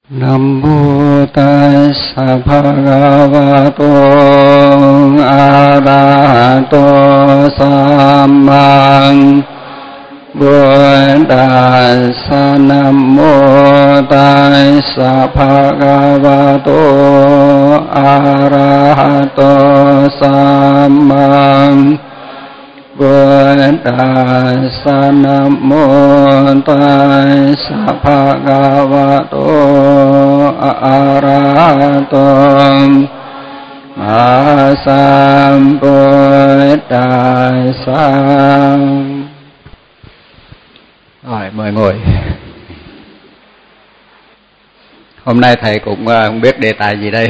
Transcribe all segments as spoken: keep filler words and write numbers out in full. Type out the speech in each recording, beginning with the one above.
Nam mô Tassa Bhagavato Arahato Samma Buddhassa. Nam mô Tassa Bhagavato Arahato Samma Buddhassa. Nam mô Tassa Bhagavato Arahato Sambuddhassa. Rồi, mời ngồi. Hôm nay thầy cũng không biết đề tài gì đây.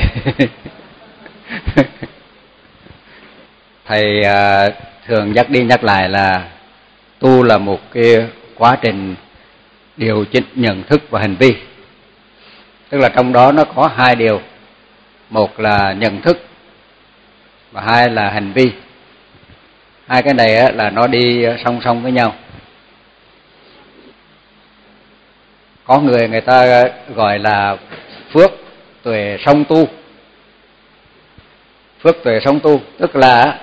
Thầy thường nhắc đi nhắc lại là tu là một cái quá trình điều chỉnh nhận thức và hành vi. Tức là trong đó nó có hai điều. Một là nhận thức và hai là hành vi. Hai cái này là nó đi song song với nhau. Có người người ta gọi là phước tuệ song tu. Phước tuệ song tu tức là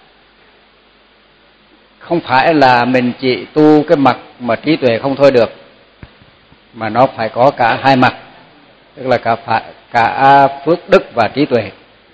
không phải là mình chỉ tu cái mặt mà trí tuệ không thôi được, mà nó phải có cả hai mặt, tức là cả phải, cả phước đức và trí tuệ.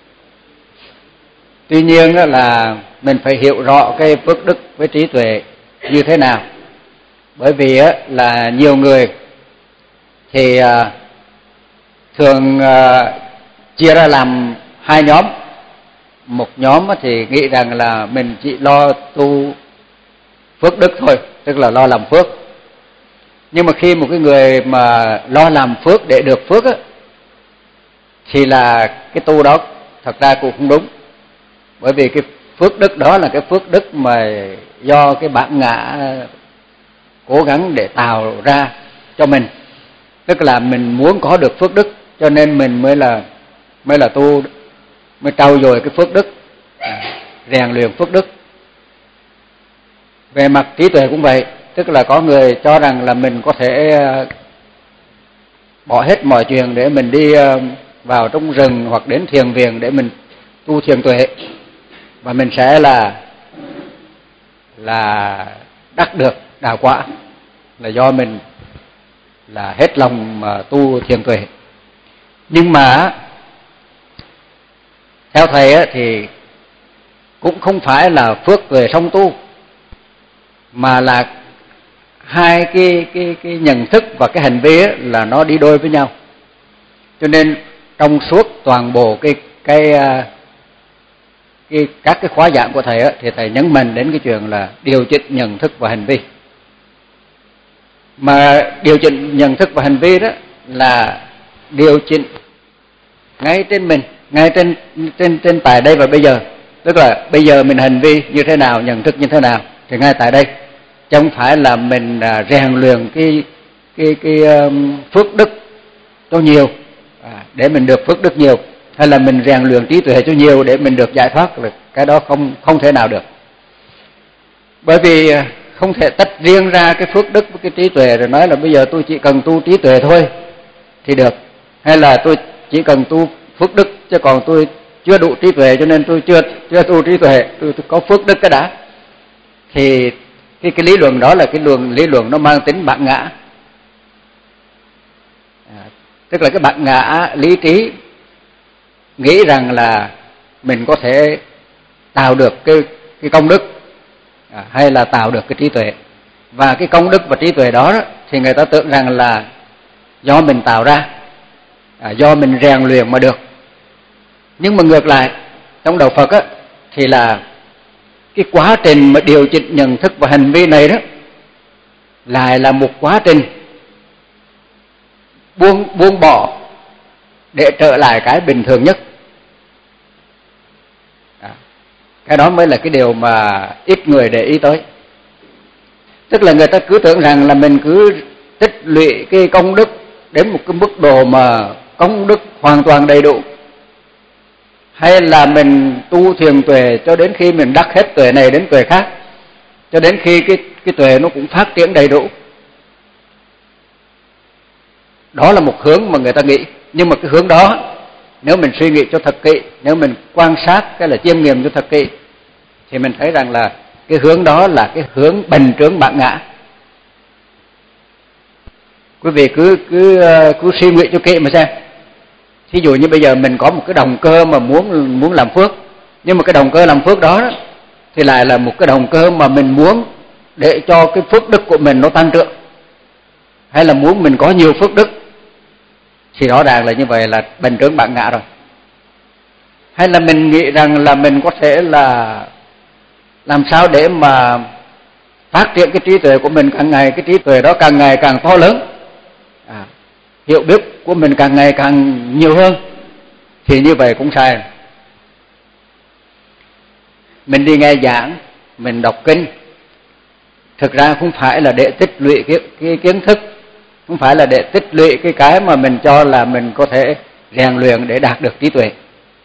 Tuy nhiên là mình phải hiểu rõ cái phước đức với trí tuệ như thế nào. Bởi vì là nhiều người thì thường chia ra làm hai nhóm. Một nhóm thì nghĩ rằng là mình chỉ lo tu phước đức thôi, tức là lo làm phước. Nhưng mà khi một cái người mà lo làm phước để được phước á, thì là cái tu đó thật ra cũng không đúng. Bởi vì cái phước đức đó là cái phước đức mà do cái bản ngã cố gắng để tạo ra cho mình. Tức là mình muốn có được phước đức cho nên mình mới là mới là tu, mới trau dồi cái phước đức, rèn luyện phước đức. Về mặt trí tuệ cũng vậy, tức là có người cho rằng là mình có thể bỏ hết mọi chuyện để mình đi vào trong rừng hoặc đến thiền viện để mình tu thiền tuệ, và mình sẽ là là đắc được đạo quả, là do mình là hết lòng mà tu thiền tuệ. Nhưng mà theo thầy á, thì cũng không phải là phước tuệ song tu, mà là hai cái cái cái nhận thức và cái hành vi á, là nó đi đôi với nhau. Cho nên trong suốt toàn bộ cái cái cái các cái khóa giảng của thầy á, thì thầy nhấn mạnh đến cái chuyện là điều chỉnh nhận thức và hành vi. Mà điều chỉnh nhận thức và hành vi đó là điều chỉnh ngay trên mình, ngay trên trên trên tại đây và bây giờ. Tức là bây giờ mình hành vi như thế nào, nhận thức như thế nào thì ngay tại đây, chứ không phải là mình rèn luyện cái cái cái um, phước đức cho nhiều à, để mình được phước đức nhiều, hay là mình rèn luyện trí tuệ cho nhiều để mình được giải thoát. Là cái đó không không thể nào được. Bởi vì không thể tách riêng ra cái phước đức với cái trí tuệ rồi nói là bây giờ tôi chỉ cần tu trí tuệ thôi thì được, hay là tôi chỉ cần tu phước đức chứ còn tôi chưa đủ trí tuệ cho nên tôi chưa chưa tu trí tuệ, tôi, tôi có phước đức cái đã. Thì cái cái lý luận đó là cái luận lý luận nó mang tính bản ngã. À, tức là cái bản ngã lý trí nghĩ rằng là mình có thể tạo được cái cái công đức à, hay là tạo được cái trí tuệ. Và cái công đức và trí tuệ đó, đó thì người ta tưởng rằng là do mình tạo ra, à, do mình rèn luyện mà được. Nhưng mà ngược lại, trong đạo Phật á, thì là cái quá trình mà điều chỉnh nhận thức và hành vi này đó lại là một quá trình buông buông bỏ để trở lại cái bình thường nhất. À, cái đó mới là cái điều mà ít người để ý tới. Tức là người ta cứ tưởng rằng là mình cứ tích lũy cái công đức đến một cái mức độ mà công đức hoàn toàn đầy đủ, hay là mình tu thiền tuệ cho đến khi mình đắc hết tuệ này đến tuệ khác, cho đến khi cái cái tuệ nó cũng phát triển đầy đủ. Đó là một hướng mà người ta nghĩ, nhưng mà cái hướng đó nếu mình suy nghĩ cho thật kỹ, nếu mình quan sát cái là chiêm nghiệm cho thật kỹ, thì mình thấy rằng là cái hướng đó là cái hướng bành trướng bản ngã. Quý vị cứ cứ cứ suy nghĩ cho kỹ mà xem. Thí dụ như bây giờ mình có một cái động cơ mà muốn muốn làm phước, nhưng mà cái động cơ làm phước đó, đó thì lại là một cái động cơ mà mình muốn để cho cái phước đức của mình nó tăng trưởng, hay là muốn mình có nhiều phước đức, thì rõ ràng là như vậy là bành trướng bản ngã rồi. Hay là mình nghĩ rằng là mình có thể là làm sao để mà phát triển cái trí tuệ của mình càng ngày, cái trí tuệ đó càng ngày càng to lớn, à, hiểu biết của mình càng ngày càng nhiều hơn, thì như vậy cũng sai. Mình đi nghe giảng, mình đọc kinh, thực ra không phải là để tích lũy cái, cái kiến thức, không phải là để tích lũy cái cái mà mình cho là mình có thể rèn luyện để đạt được trí tuệ.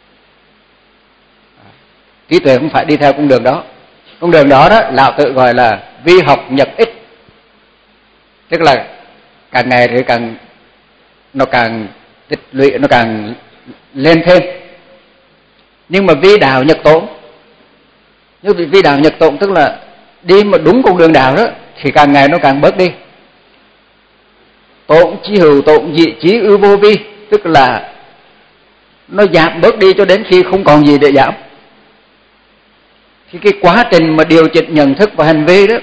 Trí tuệ không phải đi theo con đường đó. Con đường đó đó lão tự gọi là vi học nhật ích, tức là càng ngày thì càng nó càng tích lũy, nó càng lên thêm. Nhưng mà vi đạo nhật tổn, nhưng vi đạo nhật tổn tức là đi mà đúng con đường đạo đó thì càng ngày nó càng bớt đi. Tổn chí hữu tổn dị chí ư vô vi, tức là nó giảm bớt đi cho đến khi không còn gì để giảm. Thì cái quá trình mà điều chỉnh nhận thức và hành vi đó,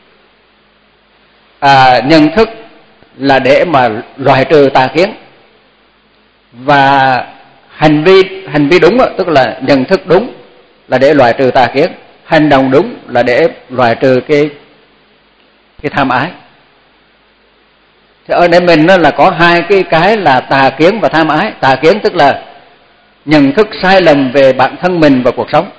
à, nhận thức là để mà loại trừ tà kiến, và hành vi hành vi đúng đó, tức là nhận thức đúng là để loại trừ tà kiến, hành động đúng là để loại trừ cái cái tham ái. Thì ở đây mình đó là có hai cái cái là tà kiến và tham ái. Tà kiến tức là nhận thức sai lầm về bản thân mình và cuộc sống.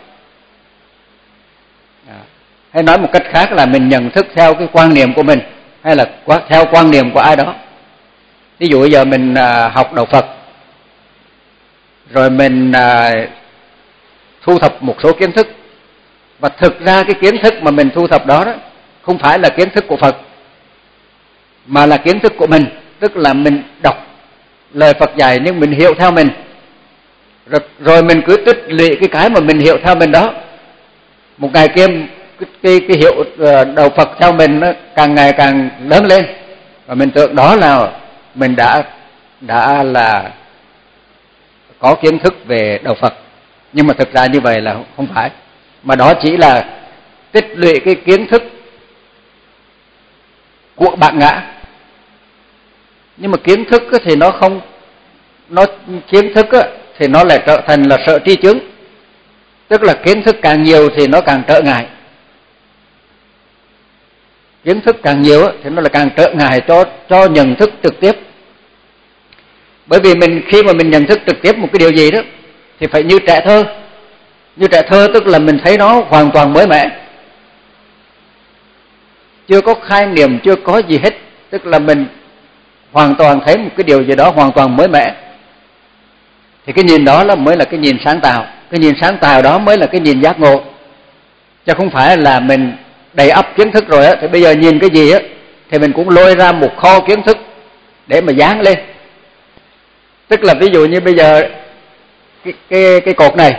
Hay nói một cách khác là mình nhận thức theo cái quan niệm của mình, hay là theo quan niệm của ai đó. Ví dụ bây giờ mình học đạo Phật, rồi mình thu thập một số kiến thức, và thực ra cái kiến thức mà mình thu thập đó, đó không phải là kiến thức của Phật, mà là kiến thức của mình. Tức là mình đọc lời Phật dạy nhưng mình hiểu theo mình, rồi, rồi mình cứ tích lũy cái cái mà mình hiểu theo mình đó. Một ngày kia cái, cái, cái hiệu đạo Phật theo mình nó càng ngày càng lớn lên, và mình tưởng đó là mình đã đã là có kiến thức về đạo Phật. Nhưng mà thực ra như vậy là không phải, mà đó chỉ là tích lũy cái kiến thức của bản ngã. Nhưng mà kiến thức thì nó không, nó kiến thức thì nó lại trở thành là sợ tri chứng, tức là kiến thức càng nhiều thì nó càng trở ngại. Kiến thức càng nhiều thì nó là càng trở ngại cho cho nhận thức trực tiếp. Bởi vì mình khi mà mình nhận thức trực tiếp một cái điều gì đó thì phải như trẻ thơ. Như trẻ thơ tức là mình thấy nó hoàn toàn mới mẻ, chưa có khái niệm, chưa có gì hết, tức là mình hoàn toàn thấy một cái điều gì đó hoàn toàn mới mẻ. Thì cái nhìn đó là mới là cái nhìn sáng tạo. Cái nhìn sáng tạo đó mới là cái nhìn giác ngộ, chứ không phải là mình đầy ắp kiến thức rồi á, thì bây giờ nhìn cái gì á thì mình cũng lôi ra một kho kiến thức để mà dán lên. Tức là ví dụ như bây giờ cái cái cái cột này,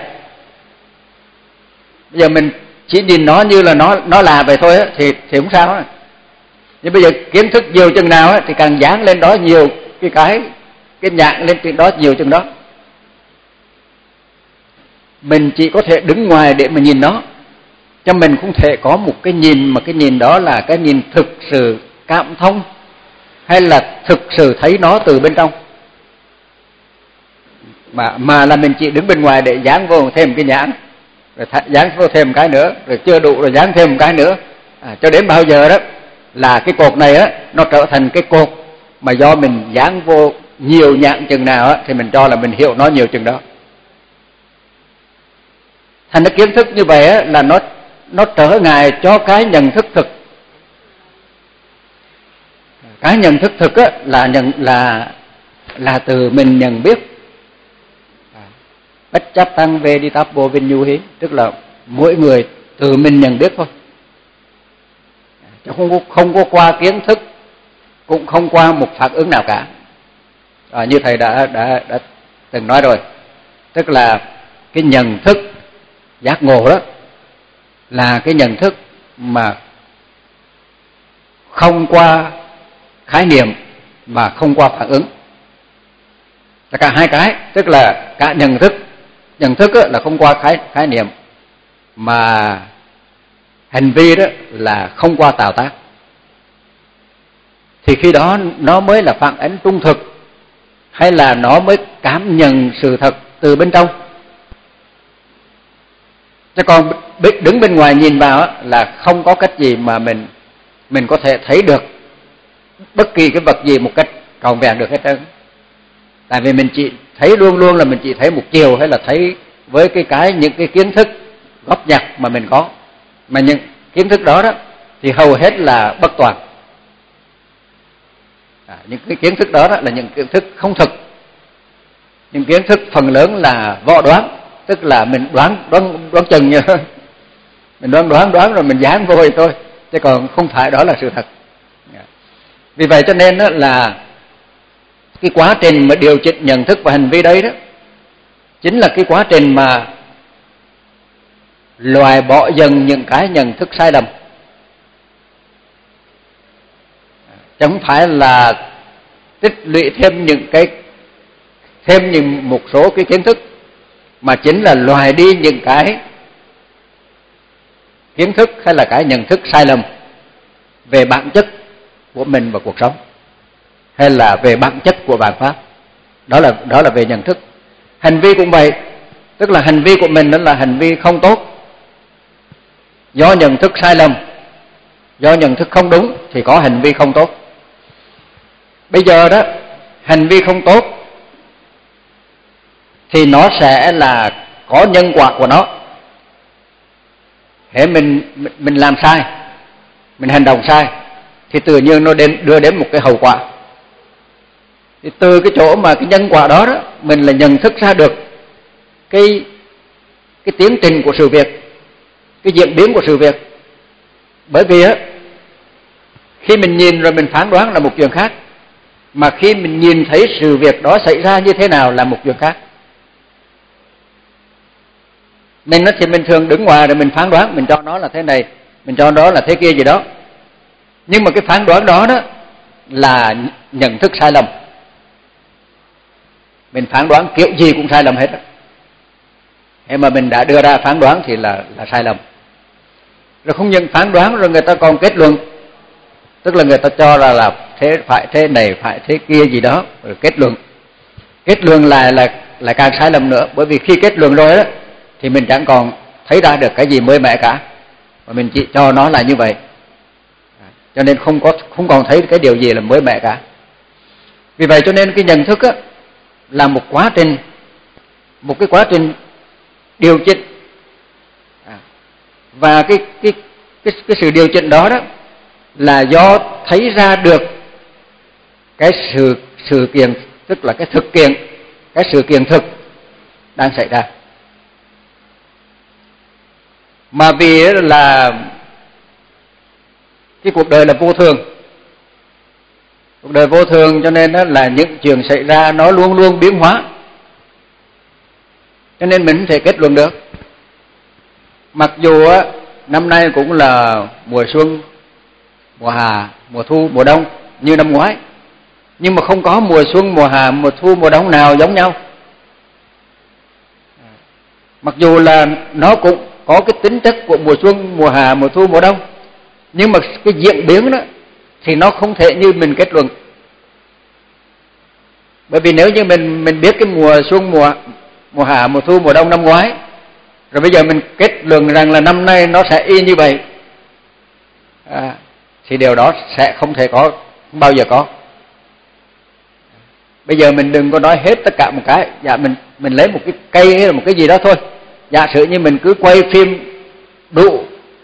bây giờ mình chỉ nhìn nó như là nó nó là vậy thôi á, thì thì không sao á. Nhưng bây giờ kiến thức nhiều chừng nào á thì càng dán lên đó nhiều cái cái cái nhạc lên trên đó nhiều chừng đó. Mình chỉ có thể đứng ngoài để mà nhìn nó, cho mình không thể có một cái nhìn mà cái nhìn đó là cái nhìn thực sự cảm thông, hay là thực sự thấy nó từ bên trong, mà mà là mình chỉ đứng bên ngoài để dán vô thêm cái nhãn, rồi dán vô thêm một cái nữa, rồi chưa đủ rồi dán thêm một cái nữa, à, cho đến bao giờ đó là cái cột này á nó trở thành cái cột mà do mình dán vô nhiều nhãn chừng nào á thì mình cho là mình hiểu nó nhiều chừng đó. Thành cái kiến thức như vậy á là nó nó trở ngại cho cái nhận thức thực. Cái nhận thức thực á là nhận là là từ mình nhận biết. Bất chấp tăng về đi táp bộ vinh nhu hí, tức là mỗi người từ mình nhận biết thôi, chứ không có, không có qua kiến thức, cũng không qua một phản ứng nào cả. à, như thầy đã đã đã từng nói rồi, tức là cái nhận thức giác ngộ đó là cái nhận thức mà không qua khái niệm mà không qua phản ứng. Là cả hai cái, tức là cả nhận thức, nhận thức là không qua khái khái niệm, mà hành vi đó là không qua tạo tác. Thì khi đó nó mới là phản ánh trung thực, hay là nó mới cảm nhận sự thật từ bên trong. Chứ còn đứng bên ngoài nhìn vào là không có cách gì mà mình mình có thể thấy được bất kỳ cái vật gì một cách trọn vẹn được hết trơn. Tại vì mình chỉ thấy luôn luôn là mình chỉ thấy một chiều, hay là thấy với cái cái những cái kiến thức góp nhặt mà mình có. Mà những kiến thức đó đó thì hầu hết là bất toàn. À, những cái kiến thức đó, đó là những kiến thức không thực. Những kiến thức phần lớn là võ đoán, tức là mình đoán đoán đoán chừng như mình đoán đoán đoán rồi mình dán vô thôi, chứ còn không phải đó là sự thật. Vì vậy cho nên đó là cái quá trình mà điều chỉnh nhận thức và hành vi đấy đó chính là cái quá trình mà loại bỏ dần những cái nhận thức sai lầm, chứ không phải là tích lũy thêm những cái thêm những một số cái kiến thức, mà chính là loại đi những cái kiến thức hay là cái nhận thức sai lầm về bản chất của mình và cuộc sống, hay là về bản chất của bản pháp. Đó là đó là về nhận thức. Hành vi cũng vậy, tức là hành vi của mình đó là hành vi không tốt, do nhận thức sai lầm, do nhận thức không đúng thì có hành vi không tốt. Bây giờ đó, hành vi không tốt thì nó sẽ là có nhân quả của nó. Hễ mình mình làm sai, mình hành động sai thì tự nhiên nó đến đưa đến một cái hậu quả. Thì từ cái chỗ mà cái nhân quả đó, đó mình là nhận thức ra được cái cái tiến trình của sự việc, cái diễn biến của sự việc. Bởi vì á, khi mình nhìn rồi mình phán đoán là một chuyện khác, mà khi mình nhìn thấy sự việc đó xảy ra như thế nào là một chuyện khác. Mình nó thì mình thường đứng ngoài rồi mình phán đoán, mình cho nó là thế này, mình cho nó là thế kia gì đó. Nhưng mà cái phán đoán đó đó là nhận thức sai lầm. Mình phán đoán kiểu gì cũng sai lầm hết đó. Thế mà mình đã đưa ra phán đoán thì là là sai lầm. Rồi không những phán đoán, rồi người ta còn kết luận, tức là người ta cho ra là thế phải thế này, phải thế kia gì đó, rồi kết luận. Kết luận lại là là càng sai lầm nữa, bởi vì khi kết luận rồi đó thì mình chẳng còn thấy ra được cái gì mới mẻ cả, mà mình chỉ cho nó là như vậy, cho nên không có không còn thấy cái điều gì là mới mẻ cả. Vì vậy cho nên cái nhận thức á, là một quá trình, một cái quá trình điều chỉnh, và cái cái cái cái sự điều chỉnh đó đó là do thấy ra được cái sự sự kiện, tức là cái thực kiện, cái sự kiện thực đang xảy ra. Mà vì là cái cuộc đời là vô thường, cuộc đời vô thường cho nên đó là những chuyện xảy ra nó luôn luôn biến hóa, cho nên mình không thể kết luận được. Mặc dù á, năm nay cũng là mùa xuân, mùa hạ, mùa thu, mùa đông như năm ngoái, nhưng mà không có mùa xuân, mùa hạ, mùa thu, mùa đông nào giống nhau. Mặc dù là nó cũng có cái tính chất của mùa xuân, mùa hạ, mùa thu, mùa đông, nhưng mà cái diễn biến đó thì nó không thể như mình kết luận. Bởi vì nếu như mình mình biết cái mùa xuân, mùa mùa hạ, mùa thu, mùa đông năm ngoái, rồi bây giờ mình kết luận rằng là năm nay nó sẽ y như vậy, à, thì điều đó sẽ không thể có, không bao giờ có. Bây giờ mình đừng có nói hết tất cả một cái, dạ mình mình lấy một cái cây hay là một cái gì đó thôi. Giả sử như mình cứ quay phim đủ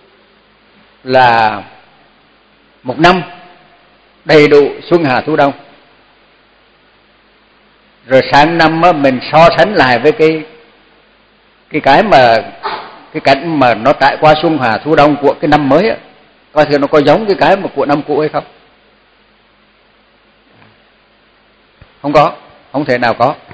là một năm đầy đủ xuân hạ thu đông, rồi sang năm á, mình so sánh lại với cái cái cái mà cái cảnh mà nó trải qua xuân hạ thu đông của cái năm mới á, coi thử nó có giống cái cái mà của năm cũ hay không. Không có. không thể nào có.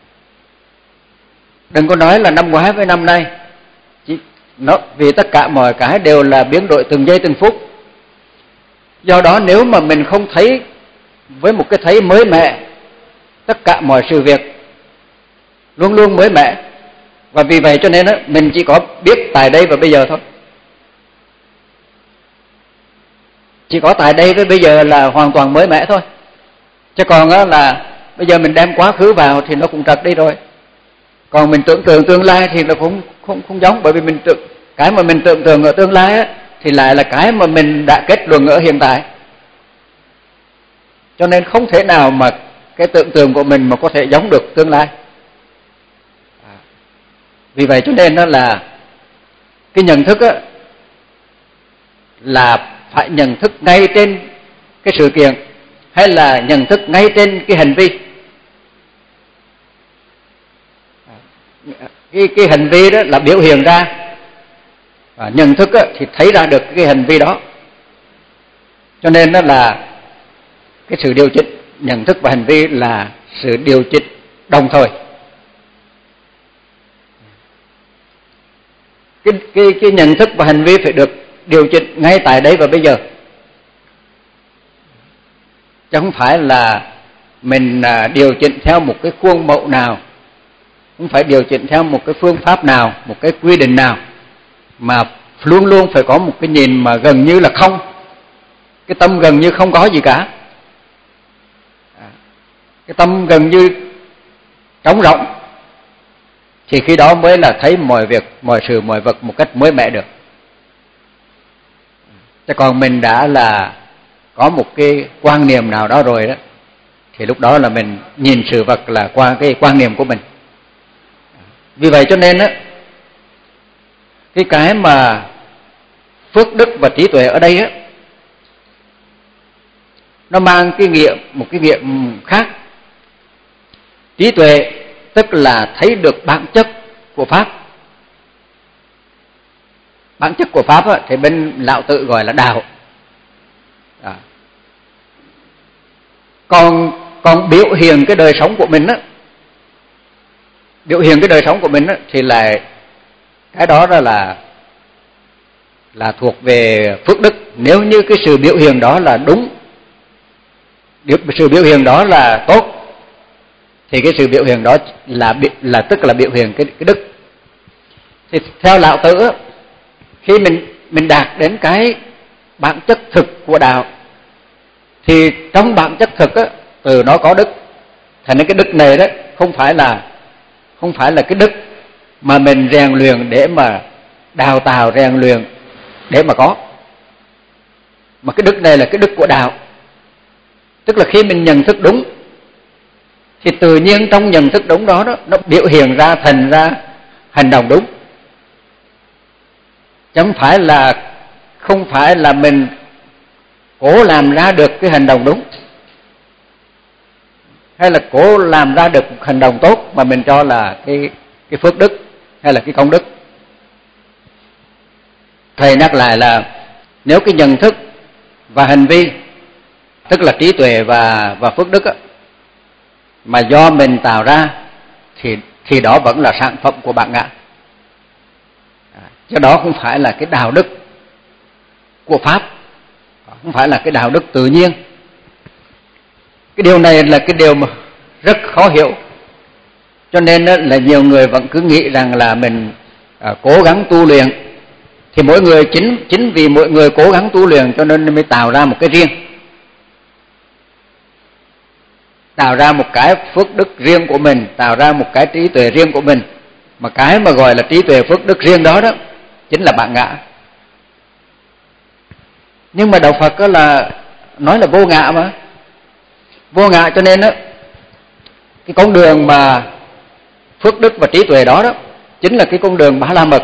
Đừng có nói là năm ngoái với năm nay, chỉ nó vì tất cả mọi cái đều là biến đổi từng giây từng phút. Do đó nếu mà mình không thấy với một cái thấy mới mẻ tất cả mọi sự việc luôn luôn mới mẻ, và vì vậy cho nên á mình chỉ có biết tại đây và bây giờ thôi. Chỉ có tại đây với bây giờ là hoàn toàn mới mẻ thôi. Chứ còn á là bây giờ mình đem quá khứ vào thì nó cũng trật đi rồi. Còn mình tưởng tượng tương lai thì nó cũng không không giống, bởi vì mình tưởng cái mà mình tưởng tượng ở tương lai á thì lại là cái mà mình đã kết luận ở hiện tại. Cho nên không thể nào mà cái tưởng tượng của mình mà có thể giống được tương lai. Vì vậy cho nên đó là cái nhận thức á là phải nhận thức ngay trên cái sự kiện, hay là nhận thức ngay trên cái hành vi. Cái, cái hành vi đó là biểu hiện ra, và nhận thức á, thì thấy ra được cái hành vi đó. Cho nên đó là cái sự điều chỉnh nhận thức và hành vi là sự điều chỉnh đồng thời. Cái, cái, cái nhận thức và hành vi phải được điều chỉnh ngay tại đấy và bây giờ, chứ không phải là mình điều chỉnh theo một cái khuôn mẫu nào, không phải điều chỉnh theo một cái phương pháp nào, một cái quy định nào, mà luôn luôn phải có một cái nhìn mà gần như là không, cái tâm gần như không có gì cả, cái tâm gần như trống rỗng, thì khi đó mới là thấy mọi việc, mọi sự, mọi vật một cách mới mẻ được. Chứ còn mình đã là có một cái quan niệm nào đó rồi đó, thì lúc đó là mình nhìn sự vật là qua cái quan niệm của mình. Vì vậy cho nên á, cái cái mà phước đức và trí tuệ ở đây á, nó mang cái nghĩa, một cái nghĩa khác. Trí tuệ tức là thấy được bản chất của Pháp. Bản chất của Pháp á, thì bên Lão Tử gọi là đạo. À. Còn, còn biểu hiện cái đời sống của mình á, biểu hiện cái đời sống của mình á, thì là cái đó đó là là thuộc về phước đức. Nếu như cái sự biểu hiện đó là đúng, sự biểu hiện đó là tốt, thì cái sự biểu hiện đó là là tức là biểu hiện cái cái đức. Thì theo Lão Tử á, khi mình mình đạt đến cái bản chất thực của đạo, thì trong bản chất thực á, từ nó có đức. Thành nên cái đức này đó không phải là không phải là cái đức mà mình rèn luyện để mà đào tạo, rèn luyện để mà có, mà cái đức này là cái đức của đạo. Tức là khi mình nhận thức đúng, thì tự nhiên trong nhận thức đúng đó, đó nó biểu hiện ra thành ra hành động đúng. Chứ không phải là không phải là mình cố làm ra được cái hành động đúng, hay là cố làm ra được hành động tốt mà mình cho là cái cái phước đức hay là cái công đức. Thầy nhắc lại là nếu cái nhận thức và hành vi, tức là trí tuệ và và phước đức á, mà do mình tạo ra, thì thì đó vẫn là sản phẩm của bản ngã. Chứ đó không phải là cái đạo đức của Pháp, không phải là cái đạo đức tự nhiên. Cái điều này là cái điều mà rất khó hiểu. Cho nên là nhiều người vẫn cứ nghĩ rằng là mình à, cố gắng tu luyện. Thì mỗi người chính chính vì mỗi người cố gắng tu luyện cho nên mới tạo ra một cái riêng, tạo ra một cái phước đức riêng của mình, tạo ra một cái trí tuệ riêng của mình. Mà cái mà gọi là trí tuệ phước đức riêng đó đó chính là bản ngã. Nhưng mà đạo Phật đó là nói là vô ngã mà. Vô ngã cho nên đó, cái con đường mà phước đức và trí tuệ đó đó chính là cái con đường Bá La Mật.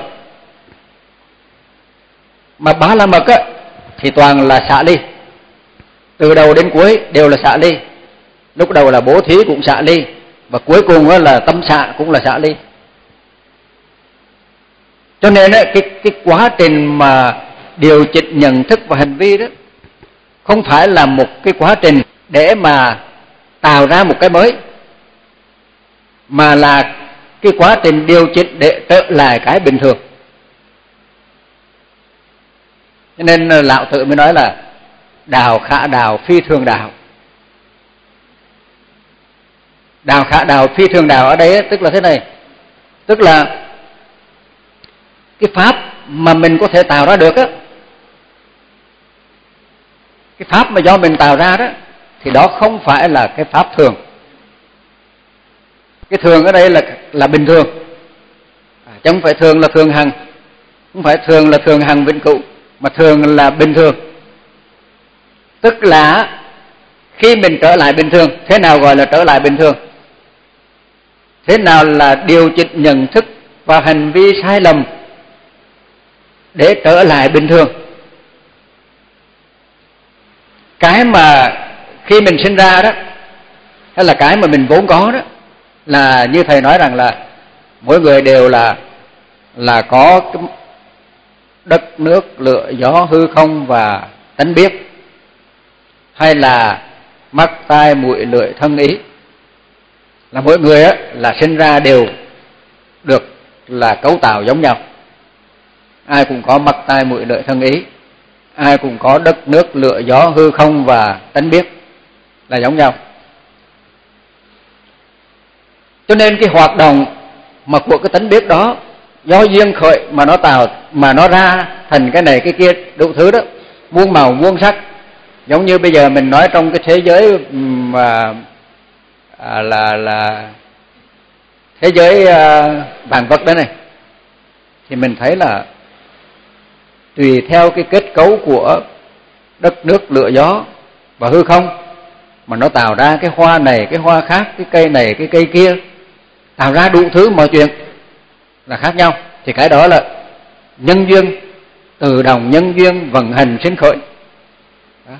Mà Bá La Mật á thì toàn là xả ly, từ đầu đến cuối đều là xả ly. Lúc đầu là bố thí cũng xả ly, và cuối cùng á là tâm xả cũng là xả ly. Cho nên á, cái cái quá trình mà điều chỉnh nhận thức và hành vi đó không phải là một cái quá trình để mà tạo ra một cái mới, mà là cái quá trình điều chỉnh để trở lại cái bình thường. Cho nên Lão Tử mới nói là đạo khả đạo phi thường đạo. Đạo khả đạo phi thường đạo ở đây tức là thế này, tức là cái pháp mà mình có thể tạo ra được á, cái pháp mà do mình tạo ra đó, thì đó không phải là cái pháp thường. Cái thường ở đây là là bình thường, à, chứ không phải thường là thường hằng, không phải thường là thường hằng vĩnh cửu, mà thường là bình thường. Tức là khi mình trở lại bình thường, thế nào gọi là trở lại bình thường? Thế nào là điều chỉnh nhận thức và hành vi sai lầm để trở lại bình thường? Cái mà khi mình sinh ra đó, hay là cái mà mình vốn có đó, là như thầy nói rằng là mỗi người đều là là có cái đất nước lửa gió hư không và tánh biết, hay là mắt tai mũi lưỡi thân ý, là mỗi người á là sinh ra đều được là cấu tạo giống nhau. Ai cũng có mắt tai mũi lưỡi thân ý, ai cũng có đất nước lửa gió hư không và tánh biết, là giống nhau. Cho nên cái hoạt động mà của cái tánh biết đó do duyên khởi mà nó tạo, mà nó ra thành cái này cái kia đủ thứ đó, muôn màu muôn sắc. Giống như bây giờ mình nói trong cái thế giới mà à, là là thế giới à, vạn vật đó này, thì mình thấy là tùy theo cái kết cấu của đất nước lửa gió và hư không mà nó tạo ra cái hoa này cái hoa khác, cái cây này cái cây kia, tạo ra đủ thứ mọi chuyện là khác nhau. Thì cái đó là nhân duyên, tự động nhân duyên vận hành sinh khởi đó.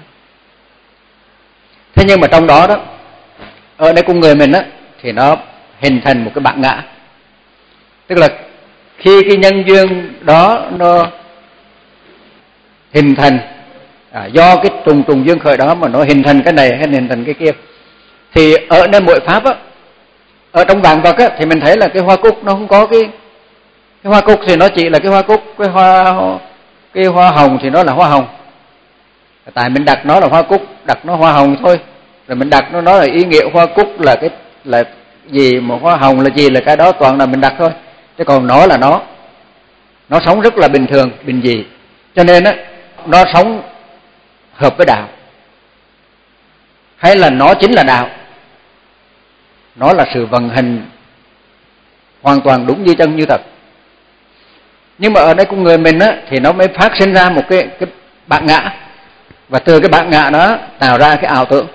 Thế nhưng mà trong đó đó, ở đây con người mình á, thì nó hình thành một cái bản ngã. Tức là khi cái nhân duyên đó nó hình thành, à, do cái trùng trùng duyên khởi đó mà nó hình thành cái này hay hình thành cái kia, thì ở nơi mỗi pháp á, ở trong vạn vật á, thì mình thấy là cái hoa cúc nó không có cái cái hoa cúc thì nó chỉ là cái hoa cúc, cái hoa cái hoa hồng thì nó là hoa hồng. Tại mình đặt nó là hoa cúc, đặt nó hoa hồng thôi, rồi mình đặt nó nói là ý nghĩa hoa cúc là cái là gì, mà hoa hồng là gì, là cái đó toàn là mình đặt thôi. Chứ còn nó là nó nó sống rất là bình thường, bình dị, cho nên á nó sống hợp với đạo, hay là nó chính là đạo, nó là sự vận hành hoàn toàn đúng như chân như thật. Nhưng mà ở đây con người mình á, thì nó mới phát sinh ra một cái cái bản ngã, và từ cái bản ngã đó tạo ra cái ảo tưởng,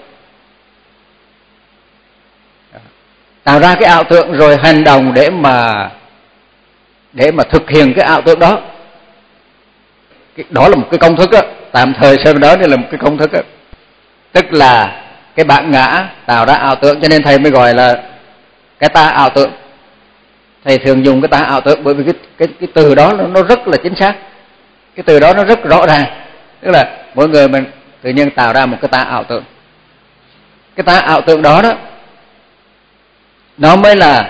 tạo ra cái ảo tưởng rồi hành động để mà để mà thực hiện cái ảo tưởng đó. Cái, đó là một cái công thức á, tạm thời xem đó đây là một cái công thức á, tức là cái bản ngã tạo ra ảo tưởng, cho nên thầy mới gọi là cái ta ảo tưởng. Thầy thường dùng cái ta ảo tưởng bởi vì cái cái cái từ đó nó, nó rất là chính xác, cái từ đó nó rất rõ ràng, tức là mỗi người mình tự nhiên tạo ra một cái ta ảo tưởng. Cái ta ảo tưởng đó đó, nó mới là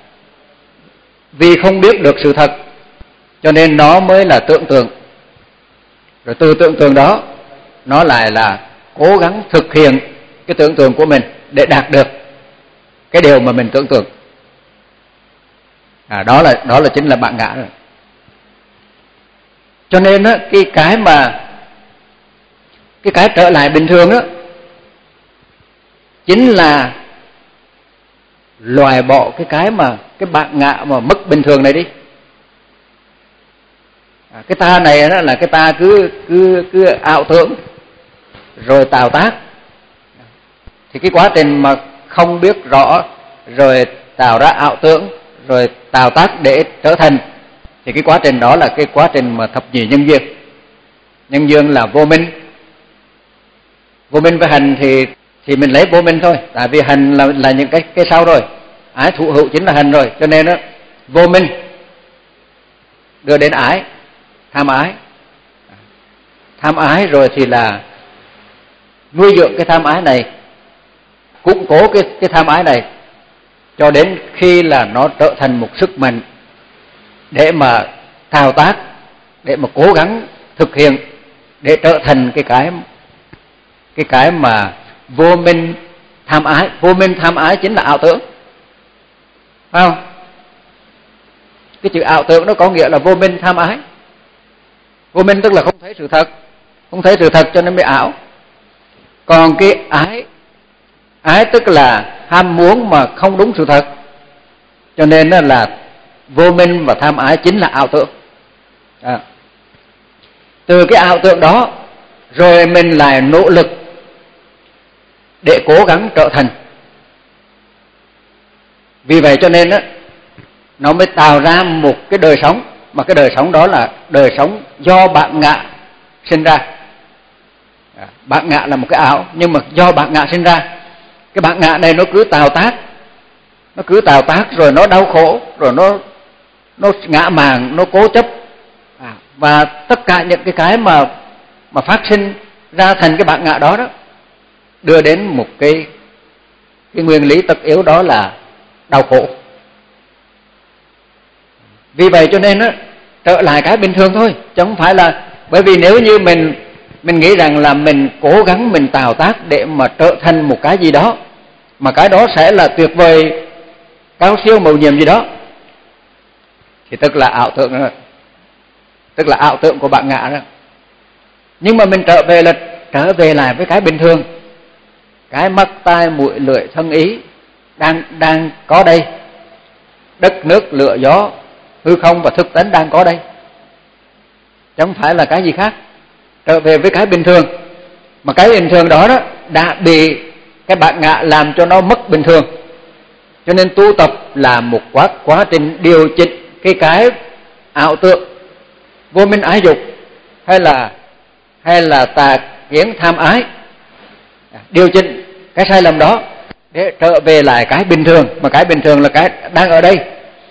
vì không biết được sự thật, cho nên nó mới là tưởng tượng. Rồi từ tưởng tượng đó, nó lại là cố gắng thực hiện cái tưởng tượng của mình để đạt được cái điều mà mình tưởng tượng. À, đó là đó là chính là bản ngã rồi. Cho nên á, cái cái mà cái cái trở lại bình thường á, chính là loại bỏ cái cái mà cái bản ngã mà mất bình thường này đi. À, cái ta này đó là cái ta cứ cứ cứ ảo tưởng rồi tạo tác, thì cái quá trình mà không biết rõ rồi tạo ra ảo tưởng rồi tạo tác để trở thành, thì cái quá trình đó là cái quá trình mà thập nhị nhân duyên. Nhân duyên là vô minh. Vô minh với hành thì thì mình lấy vô minh thôi, tại vì hành là là những cái cái sau rồi. Ái thụ hữu chính là hành rồi, cho nên đó vô minh đưa đến ái, tham ái. Tham ái rồi thì là nuôi dưỡng cái tham ái này, củng cố cái cái tham ái này, cho đến khi là nó trở thành một sức mạnh để mà thao tác, để mà cố gắng thực hiện, để trở thành cái cái cái cái mà vô minh tham ái. Vô minh tham ái chính là ảo tưởng, phải không? Cái chữ ảo tưởng nó có nghĩa là vô minh tham ái. Vô minh tức là không thấy sự thật, không thấy sự thật cho nên mới ảo. Còn cái ái, ái tức là ham muốn mà không đúng sự thật, cho nên là vô minh và tham ái chính là ảo tưởng. À. Từ cái ảo tưởng đó rồi mình lại nỗ lực để cố gắng trở thành. Vì vậy cho nên á, nó mới tạo ra một cái đời sống, mà cái đời sống đó là đời sống do bản ngã sinh ra. À, bản ngã là một cái ảo, nhưng mà do bản ngã sinh ra. Cái bản ngã này nó cứ tạo tác, nó cứ tạo tác rồi nó đau khổ, rồi nó nó ngã màng, nó cố chấp. À, và tất cả những cái cái mà mà phát sinh ra thành cái bản ngã đó đó đưa đến một cái cái nguyên lý tất yếu, đó là đau khổ. Vì vậy cho nên á, trở lại cái bình thường thôi, chứ không phải là, bởi vì nếu như mình mình nghĩ rằng là mình cố gắng mình tạo tác để mà trở thành một cái gì đó, mà cái đó sẽ là tuyệt vời, cao siêu mầu nhiệm gì đó, thì tức là ảo tưởng đó, tức là ảo tưởng của bản ngã đó. Nhưng mà mình trở về là trở về lại với cái bình thường, cái mắt tai mũi lưỡi thân ý đang đang có đây, đất nước lửa gió hư không và thực tánh đang có đây, chứ không phải là cái gì khác. Trở về với cái bình thường, mà cái bình thường đó đó đã bị cái bản ngã làm cho nó mất bình thường. Cho nên tu tập là một quá quá trình điều chỉnh cái cái ảo tưởng vô minh ái dục hay là hay là tà kiến tham ái, điều chỉnh cái sai lầm đó để trở về lại cái bình thường, mà cái bình thường là cái đang ở đây.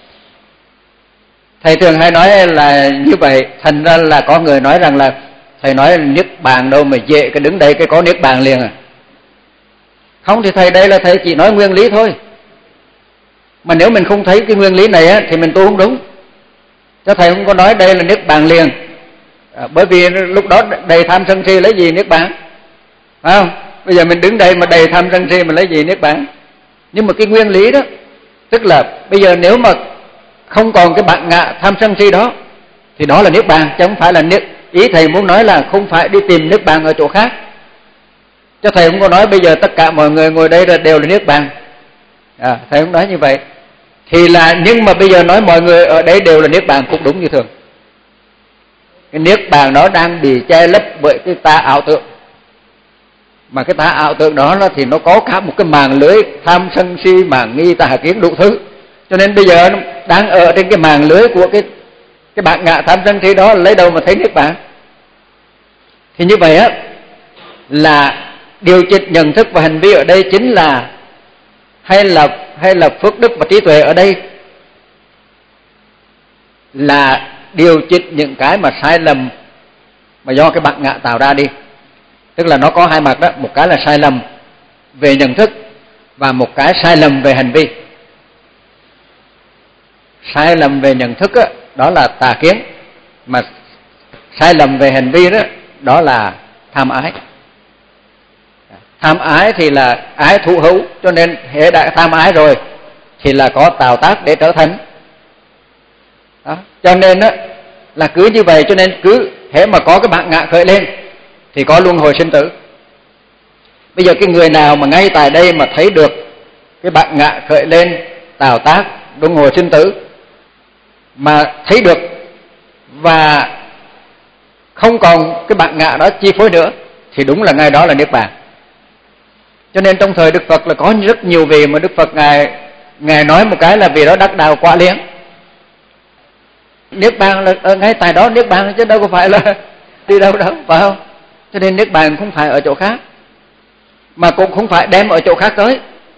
Thầy thường hay nói là như vậy, thành ra là có người nói rằng là thầy nói niết bàn đâu mà dễ, cái đứng đây cái có niết bàn liền à. Không, thì thầy đây là thầy chỉ nói nguyên lý thôi. Mà nếu mình không thấy cái nguyên lý này á, thì mình tu không đúng. Cho thầy không có nói đây là niết bàn liền. À, bởi vì lúc đó đầy tham sân si lấy gì niết bàn, phải không? Bây giờ mình đứng đây mà đầy tham sân si mình lấy gì niết bàn? Nhưng mà cái nguyên lý đó, tức là bây giờ nếu mà không còn cái bản ngã tham sân si đó thì đó là niết bàn, chứ không phải là niết. Ý thầy muốn nói là không phải đi tìm niết bàn ở chỗ khác. Cho thầy không có nói bây giờ tất cả mọi người ngồi đây là đều là niết bàn. À, thầy không nói như vậy. Thì là, nhưng mà bây giờ nói mọi người ở đây đều là niết bàn cũng đúng như thường. Cái niết bàn đó đang bị che lấp bởi cái tà ảo tưởng. Mà cái tà ảo tưởng đó thì nó có cả một cái màn lưới tham sân si màng nghi tà kiến đủ thứ. Cho nên bây giờ đang ở trên cái màn lưới của cái cái bản ngã tham sân si đó, lấy đâu mà thấy niết bàn? Thì như vậy á, là điều chỉnh nhận thức và hành vi ở đây chính là hay là hay là phước đức và trí tuệ ở đây là điều chỉnh những cái mà sai lầm mà do cái bản ngã tạo ra đi. Tức là nó có hai mặt đó, một cái là sai lầm về nhận thức và một cái sai lầm về hành vi. Sai lầm về nhận thức đó, đó là tà kiến, mà sai lầm về hành vi đó, đó là tham ái. Tham ái thì là ái thụ hữu, cho nên hễ đã tham ái rồi thì là có tạo tác để trở thành. Đó. Cho nên đó, là cứ như vậy, cho nên cứ hễ mà có cái bản ngã khởi lên thì có luân hồi sinh tử. Bây giờ cái người nào mà ngay tại đây mà thấy được cái bản ngã khởi lên tạo tác luân hồi sinh tử, mà thấy được và không còn cái bản ngã đó chi phối nữa, thì đúng là ngay đó là niết bàn. Cho nên trong thời Đức Phật là có rất nhiều vị mà Đức Phật ngài ngài nói một cái là vì đó đắc đạo quả liền. Niết bàn là ở ngay tại đó niết bàn, chứ đâu có phải là đi đâu đâu, phải không? Cho nên niết bàn không phải ở chỗ khác, mà cũng không phải đem ở chỗ khác tới.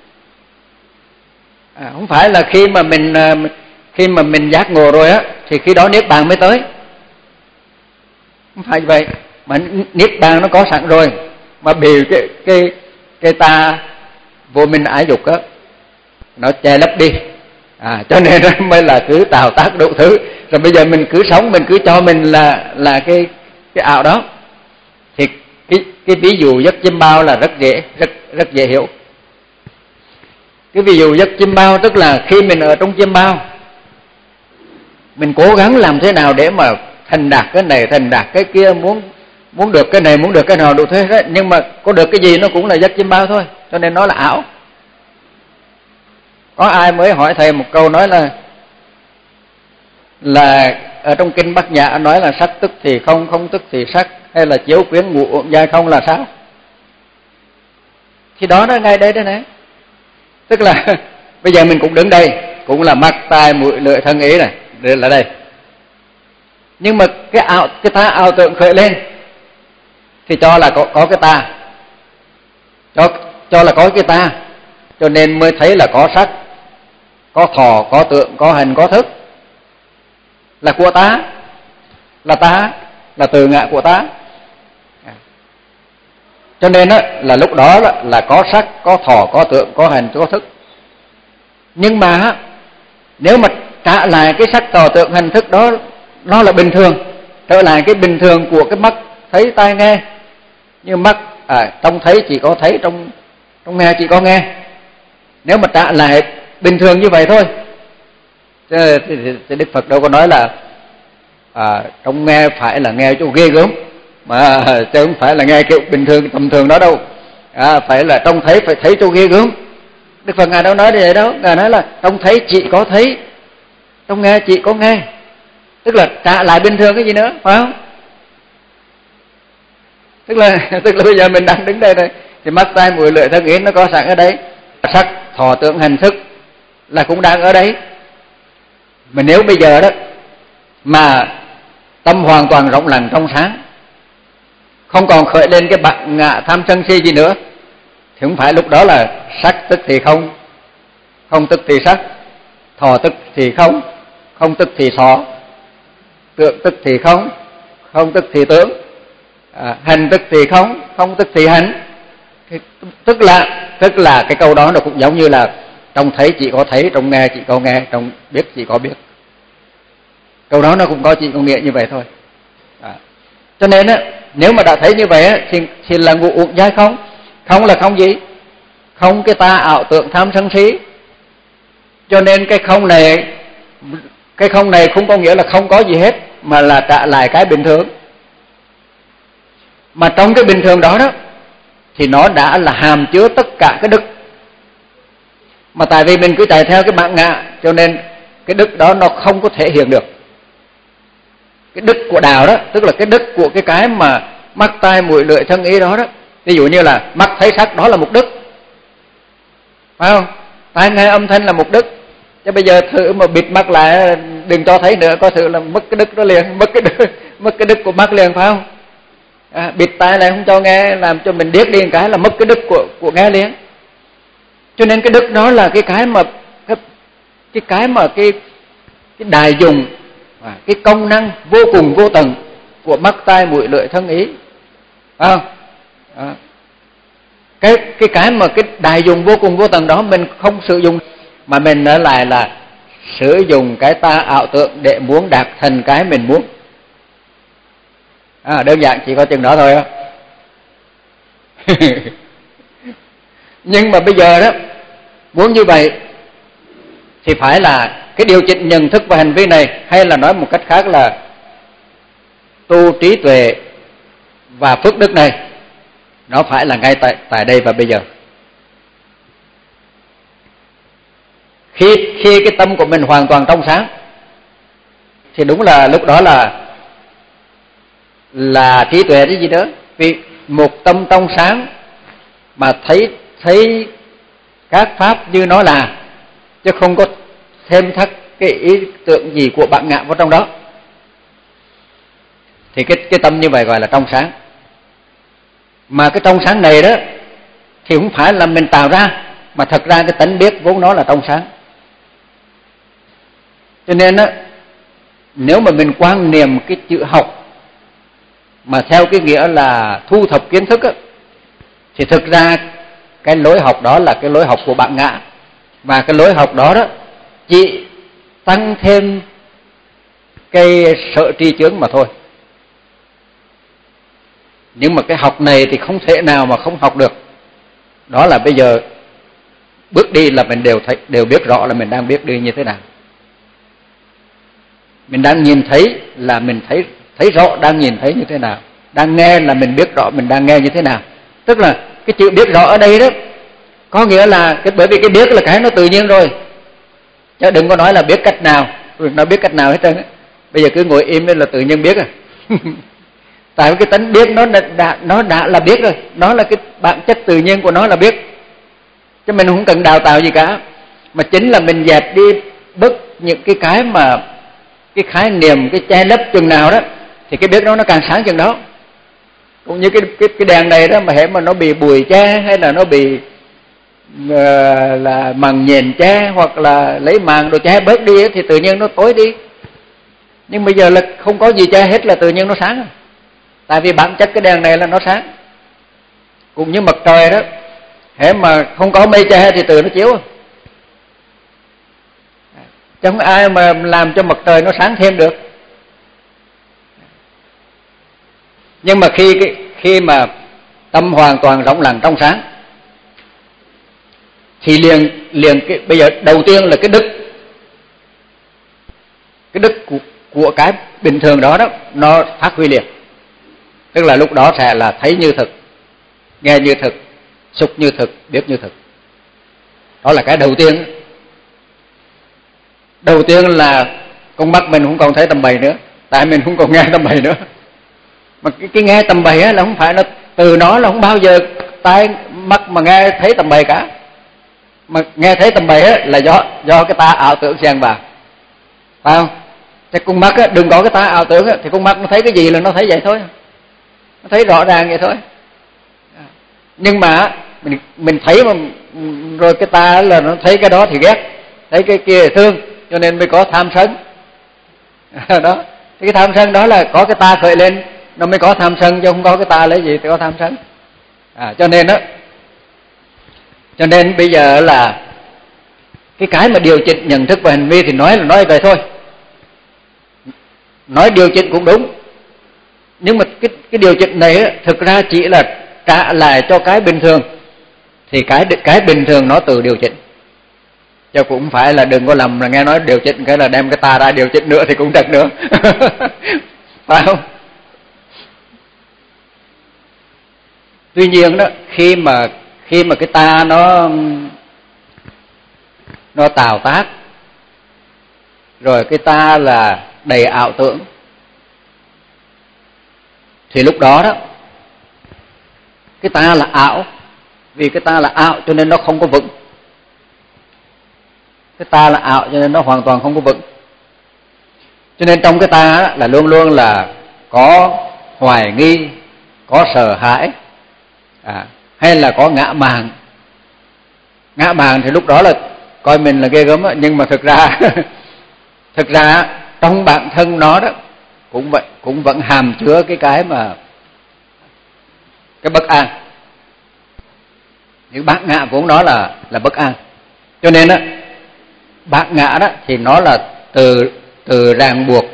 À, không phải là khi mà mình khi mà mình giác ngộ rồi á thì khi đó niết bàn mới tới. Không phải như vậy, mà niết bàn nó có sẵn rồi, mà bị cái cái cái ta vô minh ái dục á nó che lấp đi. À, cho nên nó mới là cứ tạo tác đủ thứ, rồi bây giờ mình cứ sống, mình cứ cho mình là là cái cái ảo đó. Thì cái cái ví dụ giấc chiêm bao là rất dễ rất rất dễ hiểu. Cái ví dụ giấc chiêm bao tức là khi mình ở trong chiêm bao, mình cố gắng làm thế nào để mà thành đạt cái này, thành đạt cái kia, muốn muốn được cái này, muốn được cái nào đủ thế đấy, nhưng mà có được cái gì nó cũng là giấc chiêm bao thôi, cho nên nó là ảo. Có ai mới hỏi thầy một câu nói là là ở trong kinh Bát Nhã nói là sắc tức thì không, không tức thì sắc, hay là chiếu quyến ngũ uẩn giai không là sao? Thì đó nó ngay đây đây này. Tức là bây giờ mình cũng đứng đây, cũng là mắt tai mũi lưỡi thân ý này, đây là đây. Nhưng mà cái ảo cái ta ảo tưởng khởi lên thì cho là có có cái ta. Cho cho là có cái ta, cho nên mới thấy là có sắc, có thọ, có tượng, có hành, có thức. Là của ta, là ta, là từ ngã của ta. Cho nên đó, là lúc đó là có sắc, có thọ, có tượng, có hành, có thức. Nhưng mà nếu mà trả lại cái sắc, thọ, tượng, hành, thức đó, nó là bình thường, trở lại cái bình thường của cái mắt thấy tai nghe. Như mắt à, trong thấy chỉ có thấy, trong trong nghe chỉ có nghe. Nếu mà trả lại bình thường như vậy thôi, thì, thì, thì Đức Phật đâu có nói là à, trong nghe phải là nghe chỗ ghê gớm, mà chứ không phải là nghe kiểu bình thường tầm thường đó đâu. À, phải là trong thấy phải thấy chỗ ghê gớm. Đức Phật ngài đâu nói như vậy đâu, ngài nói là trong thấy chỉ có thấy, trong nghe chỉ có nghe. Tức là trả lại bình thường cái gì nữa, phải không? Tức là tức là bây giờ mình đang đứng đây này, thì mắt tai mũi lưỡi thân ý nó có sẵn ở đấy, sắc thọ tưởng hành thức là cũng đang ở đấy. Mà nếu bây giờ đó mà tâm hoàn toàn rộng lặng trong sáng, không còn khởi lên cái bản ngã tham sân si gì nữa, thì không phải lúc đó là sắc tức thì không, không tức thì sắc, thọ tức thì không, không tức thì thọ, tượng tức thì không, không tức thì tướng, à, hành tức thì không, không tức thì hành. Thì tức là tức là cái câu đó nó cũng giống như là trong thấy chỉ có thấy, trong nghe chỉ có nghe, trong biết chỉ có biết. Câu đó nó cũng có chỉ có nghĩa như vậy thôi. À, cho nên á, nếu mà đã thấy như vậy á, thì, thì là ngũ uẩn giai không. Không là không gì? Không cái ta ảo tưởng tham sân si. Cho nên cái không này, cái không này không có nghĩa là không có gì hết, mà là trả lại cái bình thường. Mà trong cái bình thường đó đó thì nó đã là hàm chứa tất cả cái đức. Mà tại vì mình cứ chạy theo cái bản ngã, cho nên cái đức đó nó không có thể hiện được. Cái đức của đạo đó, tức là cái đức của cái cái mà mắt tai mũi lưỡi thân ý đó đó. Ví dụ như là mắt thấy sắc đó là một đức, phải không? Tai nghe âm thanh là một đức. Chứ bây giờ thử mà bịt mắt lại đừng cho thấy nữa, có thử là mất cái đức đó liền, mất cái đức, mất cái đức của mắt liền, phải không? À, bịt tai lại không cho nghe, làm cho mình điếc đi một cái là mất cái đức của của nghe liền. Cho nên cái đức đó là cái cái mà cái cái cái mà cái cái đại dụng, à, cái công năng vô cùng vô tận của mắt tai mũi lưỡi thân ý, phải không? À, cái cái cái mà cái đại dụng vô cùng vô tận đó mình không sử dụng, mà mình lại là, là sử dụng cái ta ảo tưởng để muốn đạt thành cái mình muốn. À, đơn giản chỉ có chừng đó thôi đó. Nhưng mà bây giờ đó, muốn như vậy thì phải là cái điều chỉnh nhận thức và hành vi này, hay là nói một cách khác là tu trí tuệ và phước đức này, nó phải là ngay tại, tại đây và bây giờ. Khi khi cái tâm của mình hoàn toàn trong sáng thì đúng là lúc đó là là trí tuệ cái gì nữa. Vì một tâm trong sáng mà thấy thấy các pháp như nó là, chứ không có thêm thắt cái ý tưởng gì của bản ngã vào trong đó, thì cái cái tâm như vậy gọi là trong sáng. Mà cái trong sáng này đó thì không phải là mình tạo ra, mà thật ra cái tánh biết vốn nó là trong sáng. Cho nên đó, nếu mà mình quan niệm cái chữ học mà theo cái nghĩa là thu thập kiến thức á, thì thực ra cái lối học đó là cái lối học của bản ngã, Và cái lối học đó đó chỉ tăng thêm cái sợ tri chướng mà thôi. Nhưng mà cái học này thì không thể nào mà không học được. Đó là bây giờ bước đi là mình đều thấy, đều biết rõ là mình đang biết đi như thế nào. Mình đang nhìn thấy là mình thấy thấy rõ đang nhìn thấy như thế nào. Đang nghe là mình biết rõ mình đang nghe như thế nào. Tức là cái chữ biết rõ ở đây đó có nghĩa là cái, bởi vì cái biết là cái nó tự nhiên rồi. Chứ đừng có nói là biết cách nào, đừng nói biết cách nào hết trơn. Bây giờ cứ ngồi im lên là tự nhiên biết à. Tại vì cái tánh biết nó đã, nó đã là biết rồi, nó là cái bản chất tự nhiên của nó là biết. Chứ mình không cần đào tạo gì cả. Mà chính là mình dẹp đi bớt những cái cái mà cái khái niệm, cái che lấp chừng nào đó thì cái biết đó nó càng sáng chừng đó. Cũng như cái cái cái đèn này đó mà hễ mà nó bị bụi che hay là nó bị uh, là màng nhện che hoặc là lấy màng đồ che bớt đi thì tự nhiên nó tối đi. Nhưng bây giờ là không có gì che hết là tự nhiên nó sáng. Tại vì bản chất cái đèn này là nó sáng. Cũng như mặt trời đó, hễ mà không có mây che thì tự nó chiếu. Chẳng ai mà làm cho mặt trời nó sáng thêm được. Nhưng mà khi khi mà tâm hoàn toàn rộng lặng trong sáng thì liền liền cái bây giờ đầu tiên là cái đức cái đức của, của cái bình thường đó đó nó phát huy liền. Tức là lúc đó sẽ là thấy như thực, nghe như thực, xúc như thực, biết như thực. Đó là cái đầu tiên. Đầu tiên là con mắt mình không còn thấy tầm bậy nữa, tại mình không còn nghe tầm bậy nữa. Mà cái, cái nghe tầm bậy là không phải là từ nó là không bao giờ tai mắt mà nghe thấy tầm bậy cả. Mà nghe thấy tầm bậy là do do cái ta ảo tưởng xen vào, phải không? Thì con mắt á, đừng có cái ta ảo tưởng á, thì con mắt nó thấy cái gì là nó thấy vậy thôi, nó thấy rõ ràng vậy thôi. Nhưng mà mình mình thấy mà rồi cái ta là nó thấy cái đó thì ghét, thấy cái kia thì thương, cho nên mới có tham sân. Đó, cái tham sân đó là có cái ta khởi lên nó mới có tham sân, chứ không có cái ta lấy gì thì có tham sân. À, cho nên đó, cho nên bây giờ là cái cái mà điều chỉnh nhận thức và hành vi thì nói là nói vậy thôi, nói điều chỉnh cũng đúng, nhưng mà cái cái điều chỉnh này á, thực ra chỉ là trả lại cho cái bình thường, thì cái cái bình thường nó tự điều chỉnh, chứ cũng không phải là đừng có lầm là nghe nói điều chỉnh cái là đem cái ta ra điều chỉnh nữa thì cũng trật nữa. Phải không? Tuy nhiên đó, khi mà khi mà cái ta nó nó tạo tác, rồi cái ta là đầy ảo tưởng, thì lúc đó đó cái ta là ảo, vì cái ta là ảo cho nên nó không có vững. Cái ta là ảo cho nên nó hoàn toàn không có vững. Cho nên trong cái ta là luôn luôn là có hoài nghi, có sợ hãi, à, hay là có ngã mạn. Ngã mạn thì lúc đó là coi mình là ghê gớm đó, nhưng mà thực ra thực ra trong bản thân nó đó cũng vậy, cũng vẫn hàm chứa cái cái mà cái bất an. Những bát ngã vốn đó là là bất an. Cho nên đó, bát ngã đó thì nó là từ từ ràng buộc,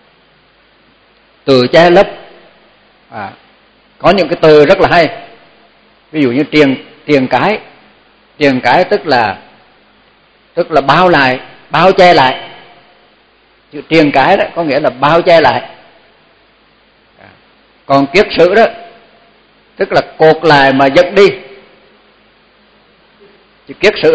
từ che lấp. À, có những cái từ rất là hay. Ví dụ như triền triền cái, triền cái tức là tức là bao lại, bao che lại. Chữ triền cái đó có nghĩa là bao che lại. À, còn kiết sử đó tức là cột lại mà dẫn đi. Chữ kiết sử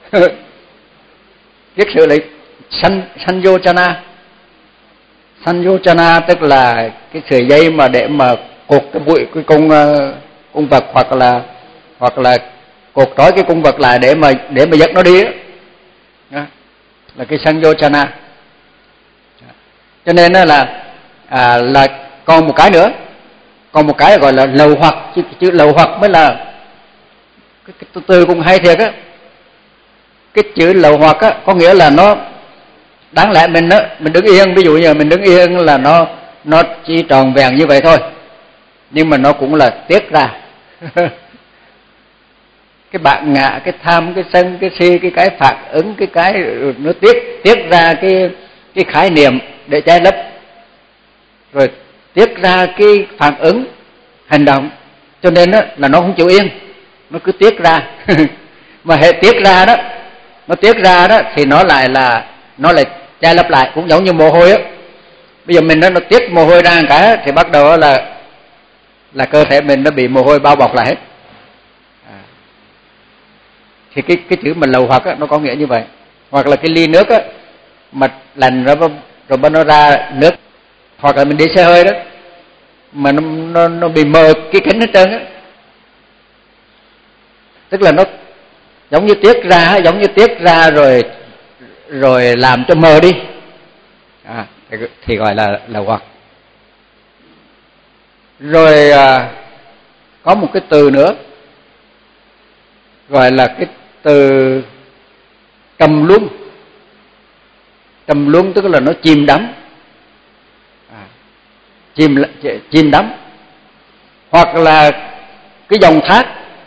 kiết sử là san sanyochana. Sanyochana tức là cái sợi dây mà để mà cột cái bụi cái cung cung vật, hoặc là hoặc là cột trói cái cung vật lại để mà để mà dẫn nó đi đó. Đó là cái sanyochana. Cho nên là à, là còn một cái nữa, còn một cái gọi là lầu hoặc. Chữ, chữ lầu hoặc mới là cái, cái từ cũng hay thiệt á. Cái chữ lầu hoặc á có nghĩa là nó đáng lẽ mình đó, mình đứng yên, ví dụ như mình đứng yên là nó nó chỉ tròn vẹn như vậy thôi, nhưng mà nó cũng là tiết ra. cái bản ngã, cái tham, cái sân, cái si, cái cái phản ứng, cái cái nó tiết tiết ra cái cái khái niệm để che lấp, rồi tiết ra cái phản ứng hành động, cho nên đó là nó không chịu yên, nó cứ tiết ra. Mà hệ tiết ra đó, nó tiết ra đó thì nó lại là nó lại che lấp lại, cũng giống như mồ hôi á. Bây giờ mình nó, nó tiết mồ hôi ra một cái thì bắt đầu là là cơ thể mình nó bị mồ hôi bao bọc lại hết. À. Thì cái cái chữ mà lầu hoặc á, nó có nghĩa như vậy. Hoặc là cái ly nước á mà lành rồi rồi bắt nó ra nước, hoặc là mình đi xe hơi đó mà nó nó, nó bị mờ cái kính hết trơn á, tức là nó giống như tiết ra, giống như tiết ra rồi rồi làm cho mờ đi. À, thì, thì gọi là lầu hoặc. Rồi à, có một cái từ nữa gọi là cái từ trầm luân. Trầm luân tức là nó chìm đắm, à, chìm chìm đắm, hoặc là cái dòng thác.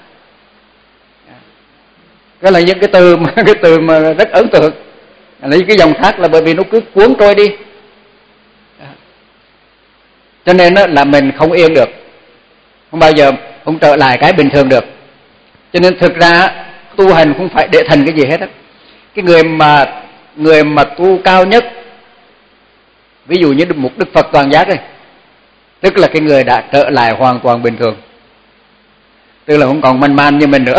Cái là những cái từ mà cái từ mà rất ấn tượng. Lấy cái dòng thác là bởi vì nó cứ cuốn trôi đi, cho nên là mình không yên được, không bao giờ không trở lại cái bình thường được. Cho nên thực ra tu hành không phải để thành cái gì hết á. Cái người mà người mà tu cao nhất, ví dụ như một Đức Phật toàn giác ấy, tức là cái người đã trở lại hoàn toàn bình thường, tức là không còn man man như mình nữa.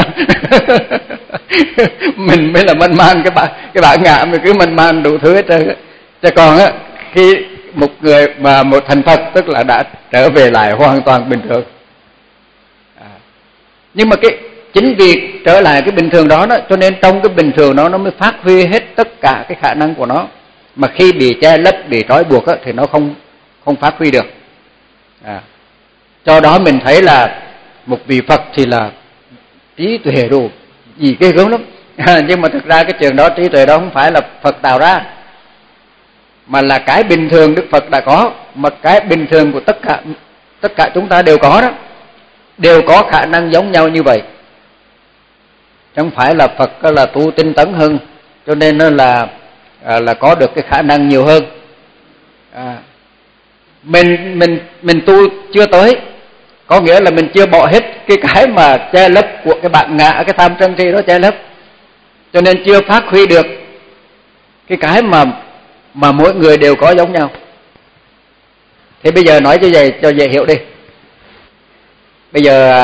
Mình mới là man man, cái bản cái bản ngã mình cứ man man đủ thứ hết trơn. Chứ còn á, khi một người mà một thành Phật tức là đã trở về lại hoàn toàn bình thường. À. Nhưng mà cái chính vì trở lại cái bình thường đó, đó cho nên trong cái bình thường đó nó mới phát huy hết tất cả cái khả năng của nó. Mà khi bị che lấp, bị trói buộc đó, thì nó không không phát huy được. À. Do đó mình thấy là một vị Phật thì là trí tuệ đồ gì ghê gớm lắm. À, nhưng mà thực ra cái chuyện đó, trí tuệ đó không phải là Phật tạo ra, mà là cái bình thường Đức Phật đã có, mà cái bình thường của tất cả tất cả chúng ta đều có đó, đều có khả năng giống nhau như vậy. Chẳng phải là Phật là tu tinh tấn hơn cho nên nó là là có được cái khả năng nhiều hơn. À, mình mình mình tu chưa tới, có nghĩa là mình chưa bỏ hết cái cái mà che lấp của cái bản ngã, cái tham sân si đó che lấp, cho nên chưa phát huy được cái cái mà mà mỗi người đều có giống nhau. Thế bây giờ nói cho dễ cho dễ hiểu đi. Bây giờ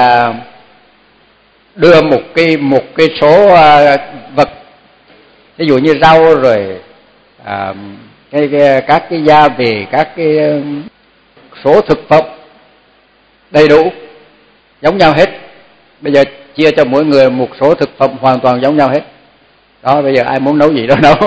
đưa một cái một cái số vật, ví dụ như rau rồi à, cái, cái các cái gia vị, các cái số thực phẩm đầy đủ giống nhau hết. Bây giờ chia cho mỗi người một số thực phẩm hoàn toàn giống nhau hết. Đó, bây giờ ai muốn nấu gì đó nấu.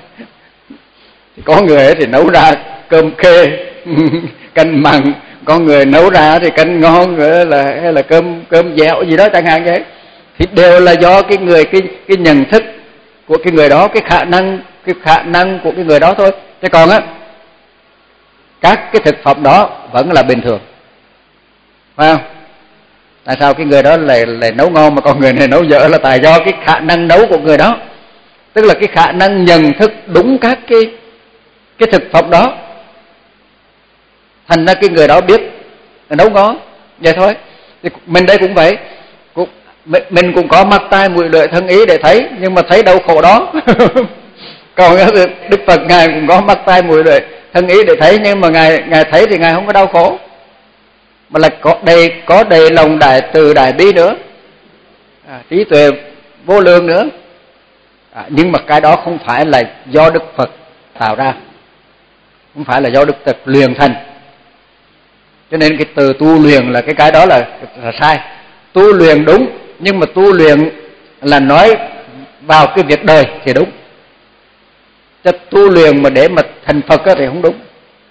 Có người thì nấu ra cơm khê, canh mặn, có người nấu ra thì canh ngon, nữa là hay là cơm cơm dẻo gì đó chẳng hạn vậy. Thì đều là do cái người cái cái nhận thức của cái người đó, cái khả năng cái khả năng của cái người đó thôi. Chứ còn á, các cái thực phẩm đó vẫn là bình thường, phải không? Tại sao cái người đó lại lại nấu ngon mà còn người này nấu dở? Là tại do cái khả năng nấu của người đó, tức là cái khả năng nhận thức đúng các cái cái thực phẩm đó, thành ra cái người đó biết nấu ngon vậy thôi. Thì mình đây cũng vậy, cũng mình cũng có mắt tai mũi lưỡi thân ý để thấy, nhưng mà thấy đau khổ đó. Còn Đức Phật ngài cũng có mắt tai mũi lưỡi thân ý để thấy, nhưng mà ngài ngài thấy thì ngài không có đau khổ, mà là có đầy có đầy lòng đại từ đại bi nữa, à, trí tuệ vô lượng nữa. À, nhưng mà cái đó không phải là do Đức Phật tạo ra, không phải là do Đức Phật luyện thành. Cho nên cái từ tu luyện là cái cái đó là, là sai. Tu luyện đúng, nhưng mà tu luyện là nói vào cái việc đời thì đúng. Chứ tu luyện mà để mà thành Phật thì không đúng.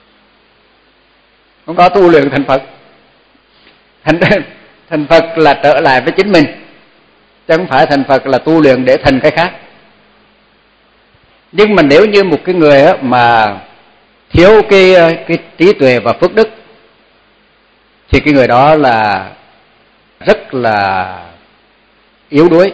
Không có tu luyện thành Phật. Thành, thành Phật là trở lại với chính mình, chứ không phải thành Phật là tu luyện để thành cái khác. Nhưng mà nếu như một cái người mà thiếu cái cái trí tuệ và phước đức thì cái người đó là rất là yếu đuối,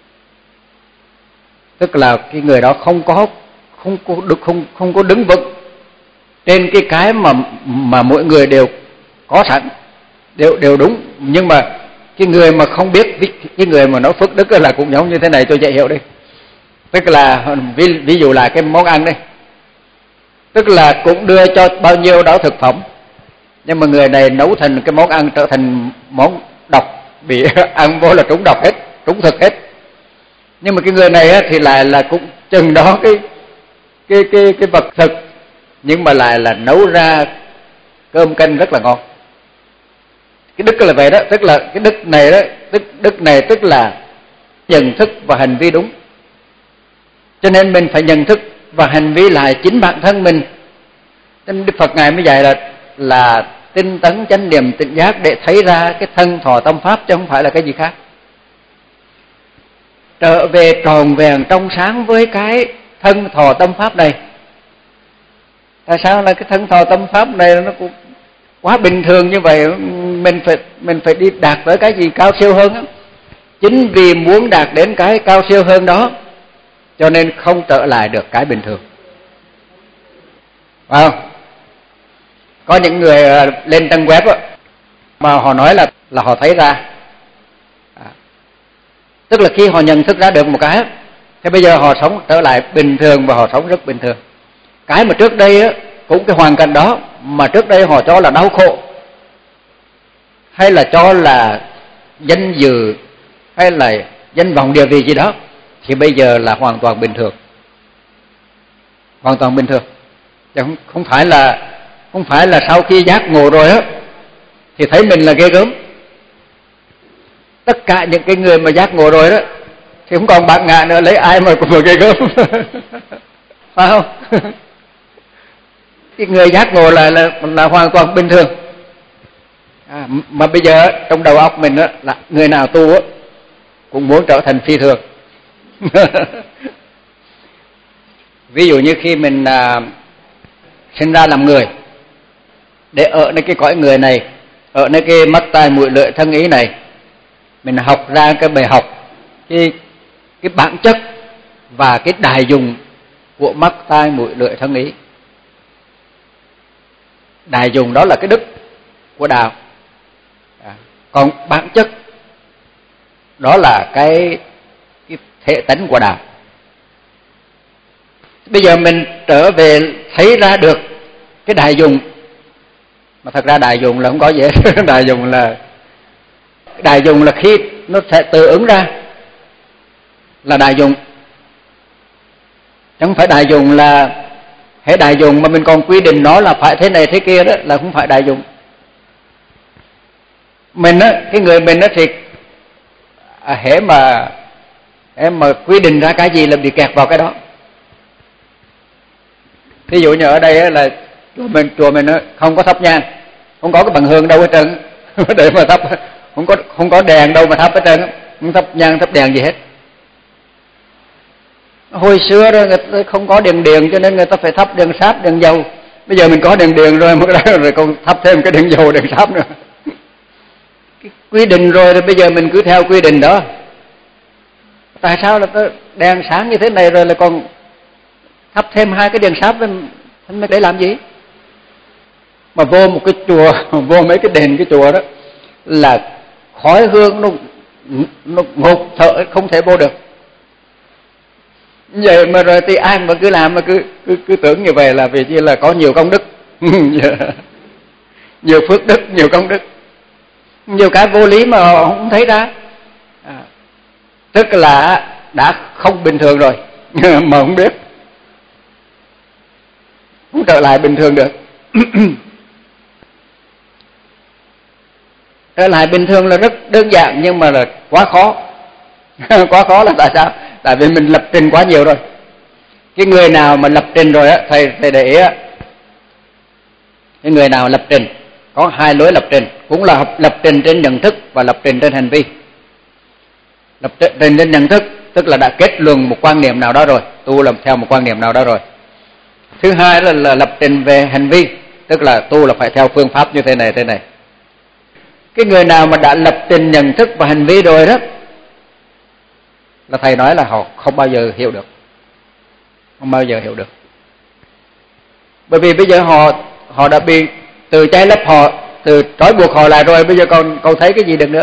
tức là cái người đó không có không có được không không có đứng vững trên cái cái mà mà mỗi người đều có sẵn, đều đều đúng. Nhưng mà cái người mà không biết, cái người mà nói phước đức là cũng giống như thế này, tôi dễ hiểu đi. Tức là ví, ví dụ là cái món ăn đây, tức là cũng đưa cho bao nhiêu đó thực phẩm, nhưng mà người này nấu thành cái món ăn trở thành món độc, bị ăn vô là trúng độc hết, trúng thực hết. Nhưng mà cái người này thì lại là cũng chừng đó cái cái cái cái vật thực, nhưng mà lại là nấu ra cơm canh rất là ngon. Cái đức là vậy đó, tức là cái đức này đó, đức đức này tức là nhận thức và hành vi đúng. Cho nên mình phải nhận thức và hành vi lại chính bản thân mình. Nên Đức Phật ngài mới dạy là là tinh tấn chánh niệm tỉnh giác để thấy ra cái thân thọ tâm pháp, chứ không phải là cái gì khác. Trở về tròn vẹn trong sáng với cái thân thọ tâm pháp này. Tại sao là cái thân thọ tâm pháp này nó cũng quá bình thường như vậy, mình phải mình phải đi đạt tới cái gì cao siêu hơn á. Chính vì muốn đạt đến cái cao siêu hơn đó, cho nên không trở lại được cái bình thường. Phải không? Có những người lên trang web á, mà họ nói là là họ thấy ra, à, tức là khi họ nhận thức ra được một cái, thì bây giờ họ sống trở lại bình thường và họ sống rất bình thường. Cái mà trước đây á, cũng cái hoàn cảnh đó mà trước đây họ cho là đau khổ, hay là cho là danh dự, hay là danh vọng địa vị gì đó, thì bây giờ là hoàn toàn bình thường, hoàn toàn bình thường. Chứ không, không phải là không phải là sau khi giác ngộ rồi á thì thấy mình là ghê gớm. Tất cả những cái người mà giác ngộ rồi đó thì không còn bạc ngạ nữa, lấy ai mà cũng là ghê gớm. Phải không? Cái người giác ngộ là là, là hoàn toàn bình thường. À, mà bây giờ trong đầu óc mình á, là người nào tu á cũng muốn trở thành phi thường. Ví dụ như khi mình à, sinh ra làm người, để ở nơi cái cõi người này, ở nơi cái mắt tai mũi lưỡi thân ý này, mình học ra cái bài học, cái cái bản chất và cái đại dụng của mắt tai mũi lưỡi thân ý. Đại dụng đó là cái đức của đạo, à, còn bản chất đó là cái cái thể tánh của đạo. Bây giờ mình trở về thấy ra được cái đại dụng, mà thật ra đại dụng là không có gì hết. Đại dụng là đại dụng là khi nó sẽ tự ứng ra là đại dụng, chẳng phải đại dụng là hệ đại dụng mà mình còn quy định nó là phải thế này thế kia, đó là không phải đại dụng. Mình á, cái người mình á thì à, hễ mà em mà quy định ra cái gì là bị kẹt vào cái đó. Ví dụ như ở đây á, là chùa mình chùa mình á, không có thắp nhang, không có cái bằng hương đâu hết trơn. Để mà thắp, không có không có đèn đâu mà thắp hết trơn, không thắp nhang thắp đèn gì hết. Hồi xưa rồi người ta không có đèn điện cho nên người ta phải thắp đèn sáp, đèn dầu. Bây giờ mình có đèn điện rồi, rồi còn thắp thêm cái đèn dầu, đèn sáp nữa. Cái quy định rồi, rồi bây giờ mình cứ theo quy định đó. Tại sao là đèn sáng như thế này rồi lại còn thắp thêm hai cái đèn sáp lên để làm gì? Mà vô một cái chùa, vô mấy cái đền cái chùa đó là khói hương nó nó ngột thở không thể vô được. Vậy mà rồi thì ai mà cứ làm mà cứ cứ cứ tưởng như vậy là vì chỉ là có nhiều công đức. Nhiều phước đức, nhiều công đức. Nhiều cái vô lý mà họ không thấy ra. À, tức là đã không bình thường rồi mà không biết, không trở lại bình thường được. Trở lại bình thường là rất đơn giản, nhưng mà là quá khó. Quá khó là tại sao? Tại vì mình lập trình quá nhiều rồi. Cái người nào mà lập trình rồi á, thầy thầy để ý á, cái người nào lập trình có hai lối lập trình, cũng là lập trình trên nhận thức và lập trình trên hành vi. Lập trình trên nhận thức tức là đã kết luận một quan niệm nào đó rồi, tu làm theo một quan niệm nào đó rồi. Thứ hai là, là lập trình về hành vi, tức là tu là phải theo phương pháp như thế này thế này. Cái người nào mà đã lập trình nhận thức và hành vi rồi đó là thầy nói là họ không bao giờ hiểu được, không bao giờ hiểu được. Bởi vì bây giờ họ họ đã bị từ trái lấp họ, từ trói buộc họ lại rồi, bây giờ còn còn thấy cái gì được nữa.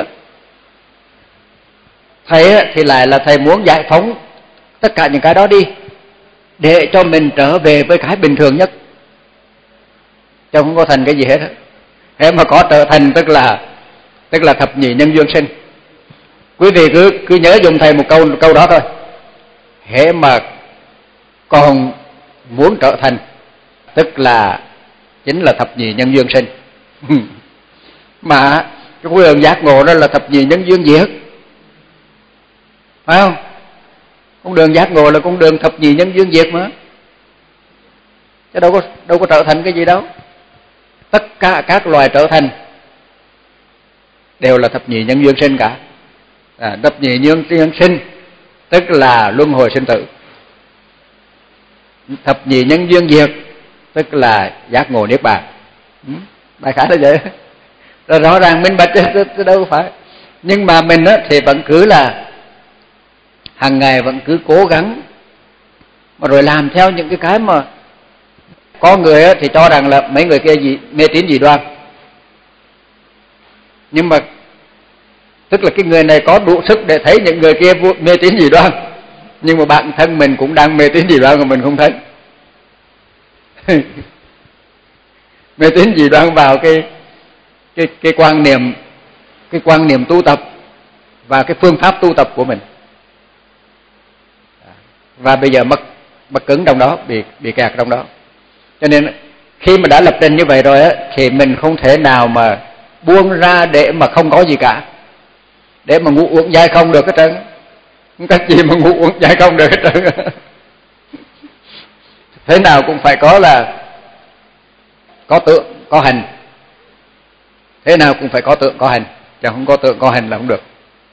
Thầy thì lại là thầy muốn giải phóng tất cả những cái đó đi, để cho mình trở về với cái bình thường nhất, chứ không có thành cái gì hết. Thế mà có trở thành tức là tức là thập nhị nhân duyên sinh. Quý vị cứ cứ nhớ dùng thầy một câu một câu đó thôi. Hễ mà còn muốn trở thành, tức là chính là thập nhị nhân duyên sinh. Mà cái con đường giác ngộ đó là thập nhị nhân duyên diệt, phải không? Con đường giác ngộ là con đường thập nhị nhân duyên diệt mà, chứ đâu có đâu có trở thành cái gì đâu. Tất cả các loài trở thành đều là thập nhị nhân duyên sinh cả. À, thập nhị nhân duyên sinh tức là luân hồi sinh tử. Thập nhị nhân duyên diệt tức là giác ngộ niết bàn. Ừ, đại khái là vậy. Rồi rõ ràng minh bạch chứ đâu phải. Nhưng mà mình á, thì vẫn cứ là hàng ngày vẫn cứ cố gắng mà rồi làm theo những cái cái mà có người á, thì cho rằng là mấy người kia gì mê tín dị đoan. Nhưng mà tức là cái người này có đủ sức để thấy những người kia mê tín dị đoan, nhưng mà bản thân mình cũng đang mê tín dị đoan mà mình không thấy. Mê tín dị đoan vào cái cái cái quan niệm cái quan niệm tu tập và cái phương pháp tu tập của mình, và bây giờ mắc mắc cứng trong đó, bị bị kẹt trong đó. Cho nên khi mà đã lập trình như vậy rồi á, thì mình không thể nào mà buông ra để mà không có gì cả, để mà ngủ uống dai không được hết trơn. Không cách gì mà ngủ uống dai không được hết trơn. Thế nào cũng phải có là có tượng có hành, thế nào cũng phải có tượng có hành, chẳng không có tượng có hành là không được.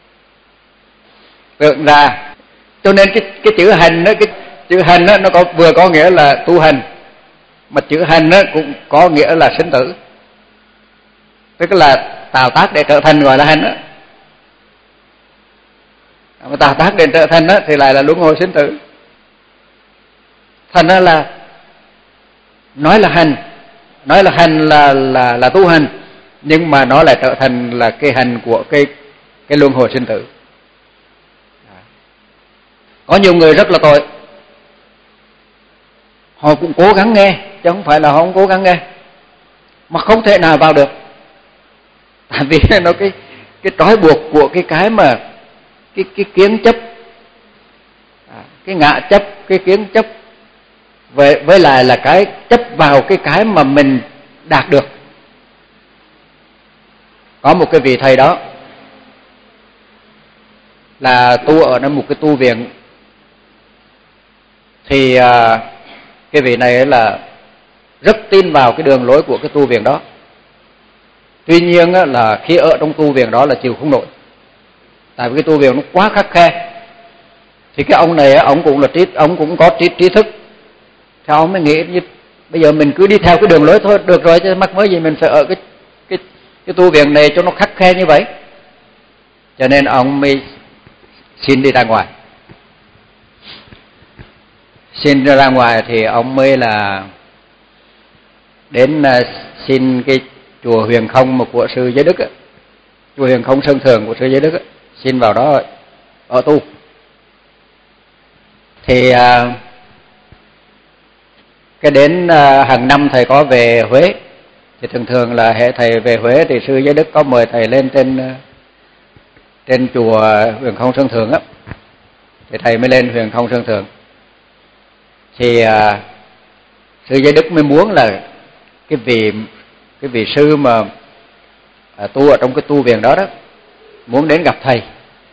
Tượng ra, cho nên cái cái chữ hành đó, cái chữ hành đó, nó có vừa có nghĩa là tu hành, mà chữ hành đó cũng có nghĩa là sinh tử, tức là tạo tác để trở thành gọi là hành đó. Mà tạo tác để trở thành đó thì lại là luân hồi sinh tử. Thành ra là nói là hành, nói là hành là là là tu hành, nhưng mà nó lại trở thành là cái hành của cái cái luân hồi sinh tử. Có nhiều người rất là tội, họ cũng cố gắng nghe, chứ không phải là họ không cố gắng nghe, mà không thể nào vào được. Tại vì nó cái cái trói buộc của cái cái mà cái cái kiến chấp, cái ngã chấp, cái kiến chấp, với với lại là cái chấp vào cái cái mà mình đạt được. Có một cái vị thầy đó là tu ở một cái tu viện, thì à, cái vị này là rất tin vào cái đường lối của cái tu viện đó. Tuy nhiên là khi ở trong tu viện đó là chịu không nổi, tại vì cái tu viện nó quá khắt khe. Thì cái ông này ông cũng là trí, ông cũng có trí, trí thức, thì ông mới nghĩ bây giờ mình cứ đi theo cái đường lối thôi được rồi, chứ mắc mới gì mình phải ở cái cái cái tu viện này cho nó khắt khe như vậy. Cho nên ông mới xin đi ra ngoài. Xin ra ngoài thì ông mới là đến xin cái chùa Huyền Không mà của sư Giới Đức á, chùa Huyền Không Sơn Thường của sư Giới Đức á, xin vào đó ở tu. Thì cái đến hàng năm thầy có về Huế, thì thường thường là hệ thầy về Huế thì sư Giới Đức có mời thầy lên trên trên chùa Huyền Không Sơn Thường á, thì thầy mới lên Huyền Không Sơn Thường. Thì à, sư Giới Đức mới muốn là cái vị cái vị sư mà à, tu ở trong cái tu viện đó đó muốn đến gặp thầy,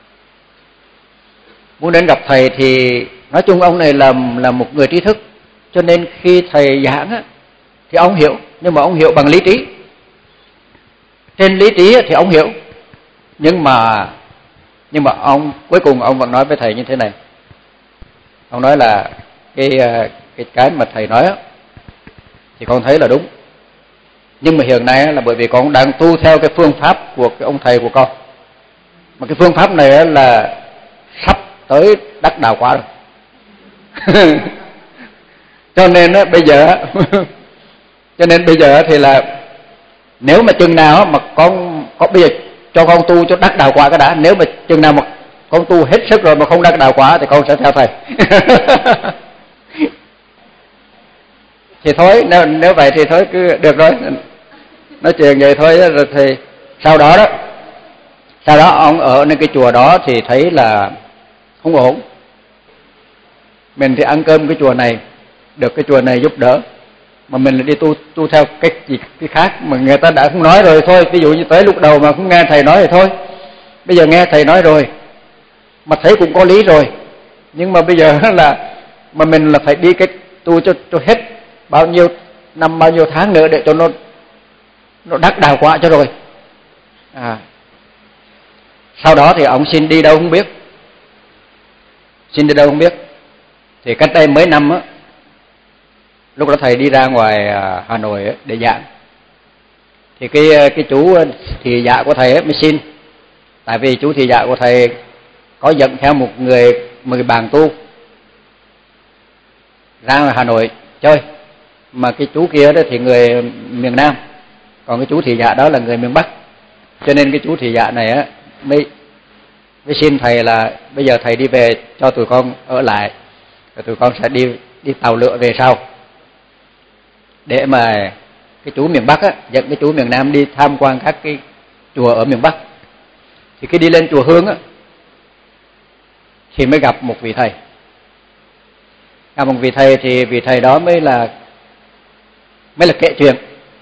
muốn đến gặp thầy. Thì nói chung ông này là là một người trí thức, cho nên khi thầy giảng á, thì ông hiểu, nhưng mà ông hiểu bằng lý trí. Trên lý trí thì ông hiểu, nhưng mà nhưng mà ông cuối cùng ông vẫn nói với thầy như thế này. Ông nói là cái cái cái mà thầy nói á, thì con thấy là đúng, nhưng mà hiện nay là bởi vì con đang tu theo cái phương pháp của cái ông thầy của con, mà cái phương pháp này là sắp tới đắc đạo quả rồi. Cho nên á, bây giờ cho nên bây giờ thì là nếu mà chừng nào mà con có bây giờ cho con tu cho đắc đạo quả cái đã, nếu mà chừng nào mà con tu hết sức rồi mà không đắc đạo quả thì con sẽ theo thầy. Thì thôi, nếu, nếu vậy thì thôi cứ được rồi, nói chuyện vậy thôi. Rồi thì sau đó đó sau đó ông ở nơi cái chùa đó thì thấy là không ổn. Mình thì ăn cơm cái chùa này, được cái chùa này giúp đỡ, mà mình là đi tu tu theo cách gì cái khác mà người ta đã không nói rồi thôi. Ví dụ như tới lúc đầu mà không nghe thầy nói thì thôi, bây giờ nghe thầy nói rồi mà thấy cũng có lý rồi, nhưng mà bây giờ là mà mình là phải đi cách tu cho cho hết bao nhiêu năm bao nhiêu tháng nữa để cho nó nó đắc đạo quả cho rồi. À, sau đó thì ông xin đi đâu không biết, xin đi đâu không biết. Thì cách đây mấy năm á, lúc đó thầy đi ra ngoài Hà Nội để giảng, thì cái cái chú thị dạ của thầy ấy mới xin, tại vì chú thị dạ của thầy có dẫn theo một người một người bạn tu ra ngoài Hà Nội chơi, mà cái chú kia đó thì người miền Nam, còn cái chú thị dạ đó là người miền Bắc, cho nên cái chú thị dạ này á mới mới xin thầy là bây giờ thầy đi về cho tụi con ở lại, rồi tụi con sẽ đi đi tàu lửa về sau, để mà cái chú miền Bắc á dẫn cái chú miền Nam đi tham quan các cái chùa ở miền Bắc. Thì khi đi lên chùa Hương á thì mới gặp một vị thầy. Gặp một vị thầy thì vị thầy đó mới là mới là kể chuyện.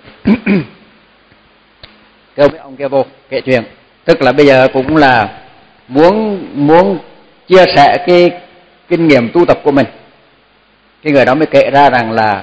Kêu mấy ông kia vô kể chuyện, tức là bây giờ cũng là muốn muốn chia sẻ cái kinh nghiệm tu tập của mình. Cái người đó mới kể ra rằng là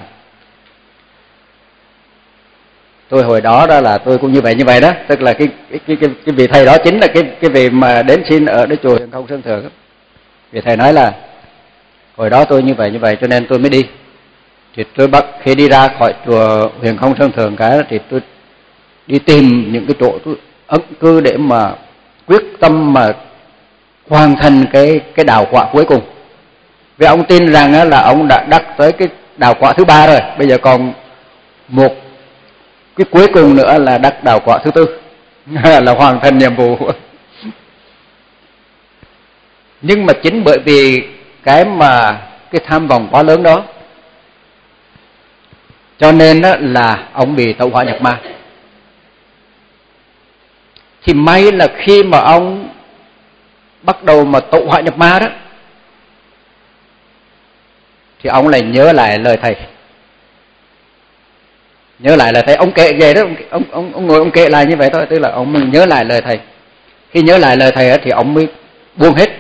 tôi hồi đó đó là tôi cũng như vậy như vậy đó, tức là cái cái cái cái, cái vị thầy đó chính là cái cái vị mà đến xin ở cái chùa Huyền Không Sơn Thượng. Vị thầy nói là hồi đó tôi như vậy như vậy cho nên tôi mới đi. Thì tôi bắt khi đi ra khỏi chùa Huyền Không Sơn Thượng cái thì tôi đi tìm những cái chỗ tôi ấn cư để mà quyết tâm mà hoàn thành cái cái đạo quả cuối cùng. Vì ông tin rằng là ông đã đắc tới cái đạo quả thứ ba rồi, bây giờ còn một cái cuối cùng nữa là đắc đạo quả thứ tư, là hoàn thành nhiệm vụ. Nhưng mà chính bởi vì cái mà cái tham vọng quá lớn đó, cho nên là ông bị tẩu hỏa nhập ma. Thì may là khi mà ông bắt đầu mà tẩu hỏa nhập ma đó, thì ông lại nhớ lại lời thầy. Nhớ lại lời thầy, ông kể vậy đó, ông ông ông ngồi ông kể lại như vậy thôi, tức là ông mình nhớ lại lời thầy. Khi nhớ lại lời thầy thì ông mới buông hết.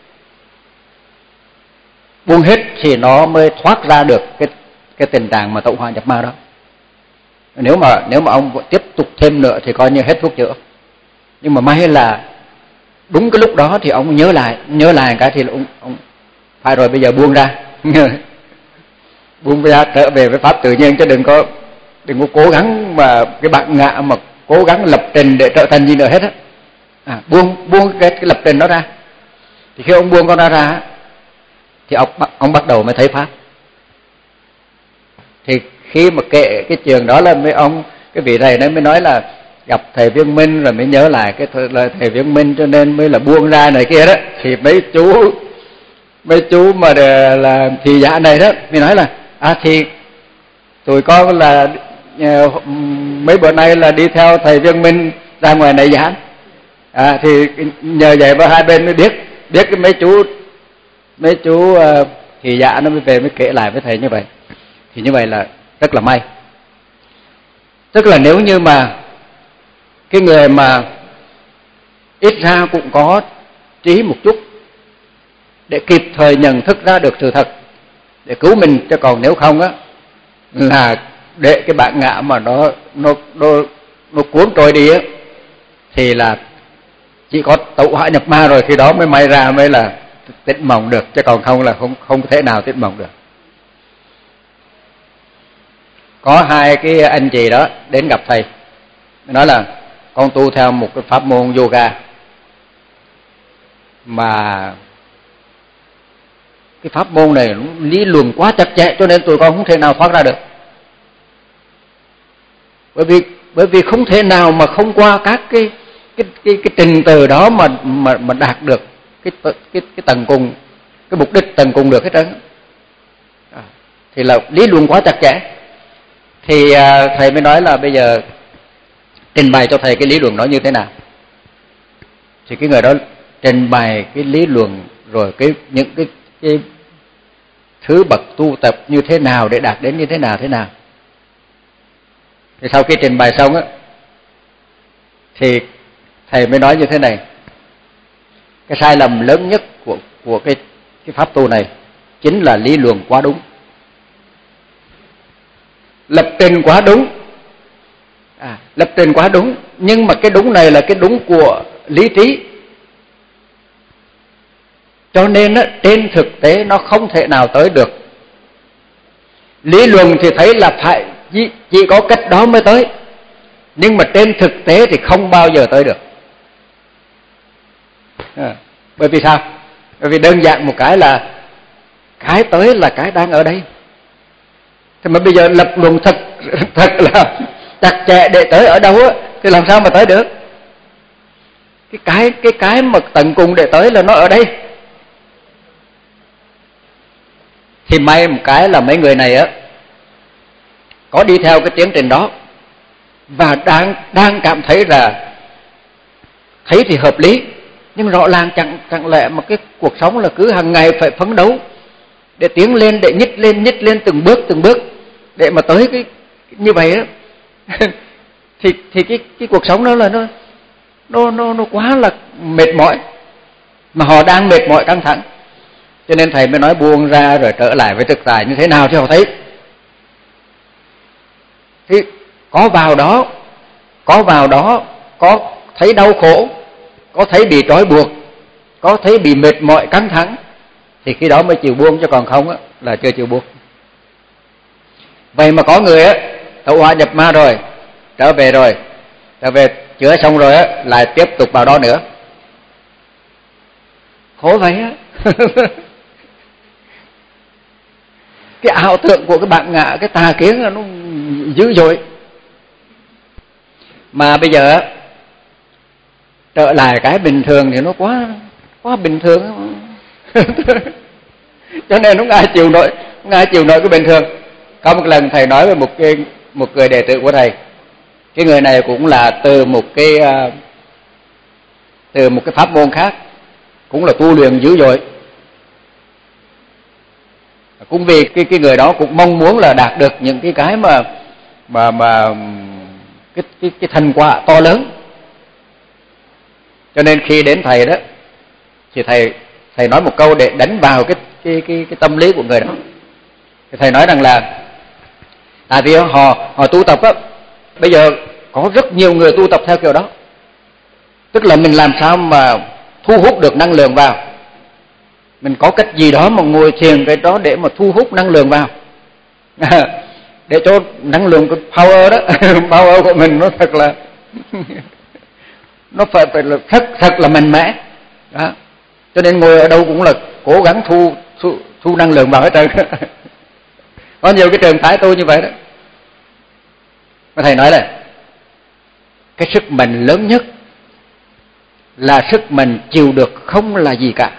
Buông hết thì nó mới thoát ra được cái cái tình trạng mà tẩu hỏa nhập ma đó. Nếu mà nếu mà ông tiếp tục thêm nữa thì coi như hết thuốc chữa. Nhưng mà may là đúng cái lúc đó thì ông nhớ lại, nhớ lại cái thì ông, ông phải rồi, bây giờ buông ra. Buông ra trở về với pháp tự nhiên, chứ đừng có đừng có cố gắng mà cái bản ngã mà cố gắng lập trình để trở thành gì nữa hết á. À, buông buông cái, cái lập trình đó ra. Thì khi ông buông con ra ra thì ông ông bắt đầu mới thấy pháp. Thì khi mà kể cái chuyện đó là mấy ông cái vị thầy này mới nói là gặp thầy Viên Minh rồi mới nhớ lại cái lời thầy Viên Minh cho nên mới là buông ra này kia đó. Thì mấy chú mấy chú mà là thị giả này đó mới nói là à thì tụi con là mấy bữa nay là đi theo thầy Viên Minh ra ngoài này giảng. À thì nhờ vậy mà hai bên mới biết biết cái mấy chú mấy chú thị giả nó mới về mới kể lại với thầy như vậy. Thì như vậy là rất là may. Tức là nếu như mà cái người mà ít ra cũng có trí một chút để kịp thời nhận thức ra được sự thật để cứu mình, chứ còn nếu không á là để cái bản ngã mà nó nó nó nó cuốn trôi đi á thì là chỉ có tẩu hỏa nhập ma rồi khi đó mới may ra mới là tỉnh mộng được, chứ còn không là không không thể nào tỉnh mộng được. Có hai cái anh chị đó đến gặp thầy, nói là con tu theo một cái pháp môn yoga mà cái pháp môn này lý luận quá chặt chẽ cho nên tụi con không thể nào thoát ra được. Bởi vì bởi vì không thể nào mà không qua các cái cái cái, cái trình tự đó mà mà mà đạt được cái cái cái tầng cùng, cái mục đích tầng cùng được hết trơn. À, thì là lý luận quá chặt chẽ. Thì à, thầy mới nói là bây giờ trình bày cho thầy cái lý luận đó như thế nào. Thì cái người đó trình bày cái lý luận rồi cái những cái cái thứ bậc tu tập như thế nào để đạt đến như thế nào thế nào. Thì sau khi trình bày xong á, thì thầy mới nói như thế này: cái sai lầm lớn nhất của của cái cái pháp tu này chính là lý luận quá đúng, lập trình quá đúng. À, lập trình quá đúng, nhưng mà cái đúng này là cái đúng của lý trí. Cho nên á, trên thực tế nó không thể nào tới được. Lý luận thì thấy là phải chỉ, chỉ có cách đó mới tới, nhưng mà trên thực tế thì không bao giờ tới được. À, bởi vì sao? Bởi vì đơn giản một cái là cái tới là cái đang ở đây. Thì mà bây giờ lập luận thật thật là chặt chẽ để tới ở đâu á, thì làm sao mà tới được? Cái cái cái cái mà tận cùng để tới là nó ở đây. Thì may một cái là mấy người này á có đi theo cái tiến trình đó và đang đang cảm thấy là thấy thì hợp lý, nhưng rõ ràng chẳng chẳng lẽ mà cái cuộc sống là cứ hàng ngày phải phấn đấu để tiến lên, để nhích lên nhích lên từng bước từng bước để mà tới cái như vậy á. thì thì cái cái cuộc sống đó là nó nó nó nó quá là mệt mỏi, mà họ đang mệt mỏi căng thẳng. Cho nên thầy mới nói buông ra rồi trở lại với thực tại như thế nào cho họ thấy. Thì có vào đó, có vào đó, có thấy đau khổ, có thấy bị trói buộc, có thấy bị mệt mỏi căng thẳng, thì khi đó mới chịu buông, chứ còn không á là chưa chịu buông. Vậy mà có người á tẩu hỏa nhập ma rồi, trở về rồi, trở về chữa xong rồi á lại tiếp tục vào đó nữa. Khổ vậy á. Cái ảo tưởng của cái bạn ngạ, cái tà kiến là nó dữ dội. Mà bây giờ trở lại cái bình thường thì nó quá quá bình thường. Cho nên không ai chịu nổi, không ai chịu nổi cái bình thường. Có một lần thầy nói với một cái một người đệ tử của thầy. Cái người này cũng là từ một cái từ một cái pháp môn khác, cũng là tu luyện dữ dội. Cũng vì cái cái người đó cũng mong muốn là đạt được những cái cái mà mà mà cái cái cái thành quả to lớn. Cho nên khi đến thầy đó thì thầy thầy nói một câu để đánh vào cái cái cái cái tâm lý của người đó. Thì thầy nói rằng là tại vì họ họ tu tập á, bây giờ có rất nhiều người tu tập theo kiểu đó. Tức là mình làm sao mà thu hút được năng lượng vào. Mình có cách gì đó mà ngồi thiền cái đó để mà thu hút năng lượng vào. Để cho năng lượng cái power đó, power của mình nó thật là nó phải phải là thật thật là mạnh mẽ. Đó. Cho nên ngồi ở đâu cũng là cố gắng thu thu, thu năng lượng vào hết trơn. Có nhiều cái trường phái tu như vậy đó. Mà thầy nói là cái sức mạnh lớn nhất là sức mạnh chịu được không là gì cả.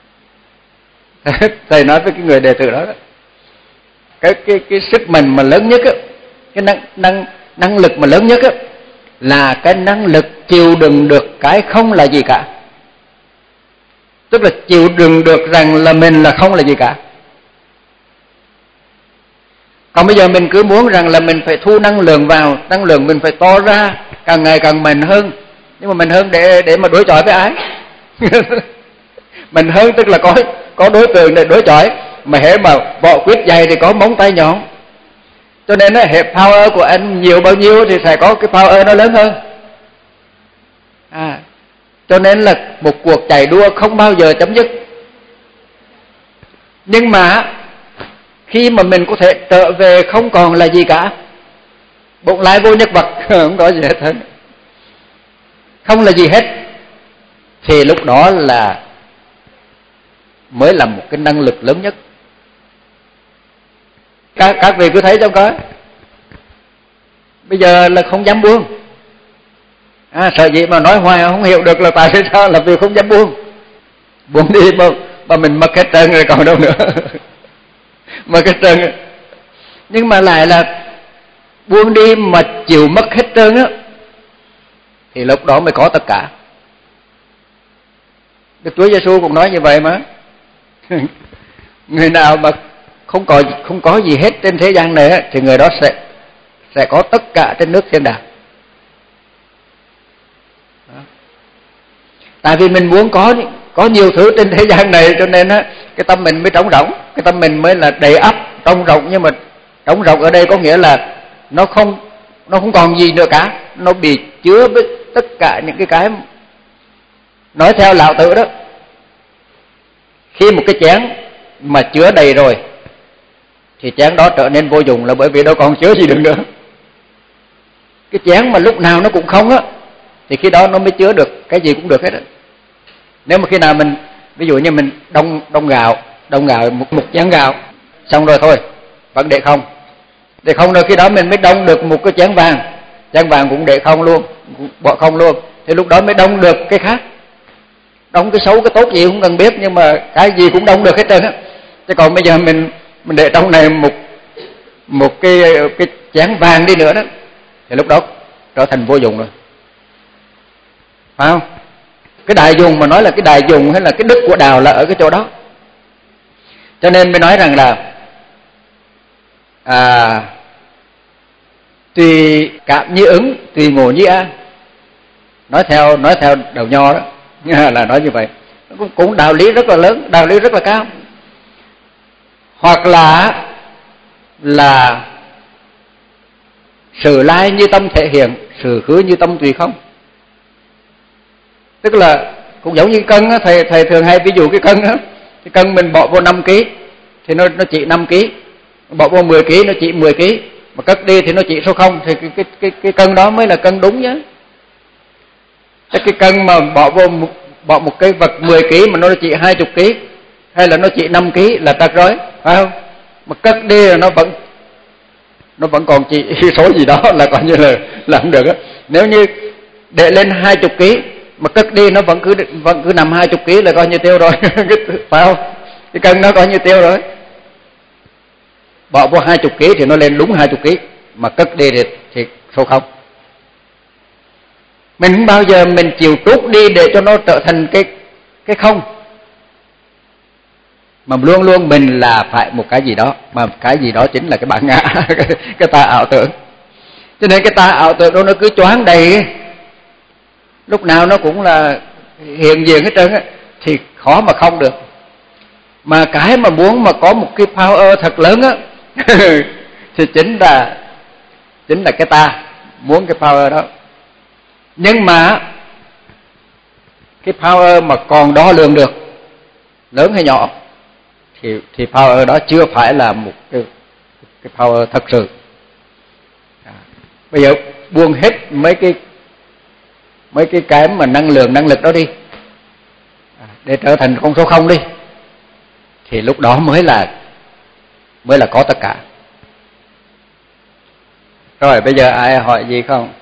Thầy nói với cái người đệ tử đó, đó. Cái cái cái sức mạnh mà lớn nhất á, cái năng năng năng lực mà lớn nhất á là cái năng lực chịu đựng được cái không là gì cả. Tức là chịu đựng được rằng là mình là không là gì cả. Còn bây giờ mình cứ muốn rằng là mình phải thu năng lượng vào, năng lượng mình phải to ra, càng ngày càng mạnh hơn. Nhưng mà mình hơn để để mà đối chọi với ai? Mình hơn tức là có có đối tượng để đối chọi, mà hễ mà vỏ quyết dày thì có móng tay nhọn. Cho nên á, hệ power của anh nhiều bao nhiêu thì sẽ có cái power nó lớn hơn. À, cho nên là một cuộc chạy đua không bao giờ chấm dứt. Nhưng mà khi mà mình có thể trở về không còn là gì cả, bỗng lại vô nhất vật, không có gì hết, không là gì hết, thì lúc đó là mới là một cái năng lực lớn nhất. Các, các vị cứ thấy trong coi, bây giờ là không dám buông. À, sợ gì mà nói hoài không hiểu được là tại sao, là vì không dám buông. Buông đi mà, mà mình mất hết trơn rồi còn đâu nữa. Mất hết trơn. Nhưng mà lại là buông đi mà chịu mất hết trơn á, thì lúc đó mới có tất cả. Đức Chúa Giêsu cũng nói như vậy mà. Người nào mà không có không có gì hết trên thế gian này á, thì người đó sẽ sẽ có tất cả trên nước thiên đàng. Tại vì mình muốn có có nhiều thứ trên thế gian này, cho nên á cái tâm mình mới trống rỗng, cái tâm mình mới là đầy ắp, trống rỗng. Nhưng mà trống rỗng ở đây có nghĩa là nó không nó không còn gì nữa cả, nó bị chứa với tất cả những cái cái nói theo lão tử đó. Khi một cái chén mà chứa đầy rồi thì chén đó trở nên vô dụng, là bởi vì đâu còn chứa gì được nữa. Cái chén mà lúc nào nó cũng không á, thì khi đó nó mới chứa được cái gì cũng được hết á. Nếu mà khi nào mình, ví dụ như mình đông đông gạo, đông gạo một, một chén gạo, xong rồi thôi, vẫn để không. Để không rồi khi đó mình mới đông được một cái chén vàng, chén vàng cũng để không luôn, bỏ không luôn. Thì lúc đó mới đông được cái khác. Đông cái xấu cái tốt gì cũng cần biết, nhưng mà cái gì cũng đông được hết trơn á. Chứ còn bây giờ mình mình để trong này một một cái cái chén vàng đi nữa đó, thì lúc đó trở thành vô dụng rồi, phải không? Cái đại dùng mà nói là cái đại dùng hay là cái đức của Đạo là ở cái chỗ đó. Cho nên mới nói rằng là à, tùy cảm như ứng, tùy ngộ như an. Nói theo nói theo Đạo Nho đó là nói như vậy. Cũng, cũng đạo lý rất là lớn, đạo lý rất là cao. Hoặc là là sự lai như tâm thể hiện, sự khứ như tâm tùy không. Tức là cũng giống như cân á, thầy thầy thường hay ví dụ cái cân á, cái cân mình bỏ vô năm ký thì nó nó chỉ năm ký, bỏ vô mười ký nó chỉ mười ký, mà cất đi thì nó chỉ số không, thì cái cái cái cái cân đó mới là cân đúng nhá. Cái cái cân mà bỏ vô một, bỏ một cái vật mười ký mà nó chỉ hai mươi ký hay là nó chỉ năm ký là trật rối, phải không? Mà cất đi là nó vẫn nó vẫn còn chỉ số gì đó là coi như là là không được á. Nếu như để lên hai mươi ký mà cất đi nó vẫn cứ vẫn cứ nằm hai mươi ký là coi như tiêu rồi. Phải không? Cái cân nó coi như tiêu rồi. Bỏ vô hai mươi ký thì nó lên đúng hai mươi ký, mà cất đi thì, thì số không. Mình không bao giờ mình chịu trút đi để cho nó trở thành cái cái không, mà luôn luôn mình là phải một cái gì đó, mà cái gì đó chính là cái bản ngã, cái, cái ta ảo tưởng. Cho nên cái ta ảo tưởng đó nó cứ choáng đầy, lúc nào nó cũng là hiện diện hết trơn á, thì khó mà không được. Mà cái mà muốn mà có một cái power thật lớn á thì chính là chính là cái ta muốn cái power đó. Nhưng mà cái power mà còn đo lường được, lớn hay nhỏ, thì thì power đó chưa phải là một cái cái power thật sự. À, bây giờ buông hết mấy cái mấy cái cái mà năng lượng năng lực đó đi, à, để trở thành con số không đi, thì lúc đó mới là mới là có tất cả. Rồi bây giờ ai hỏi gì không?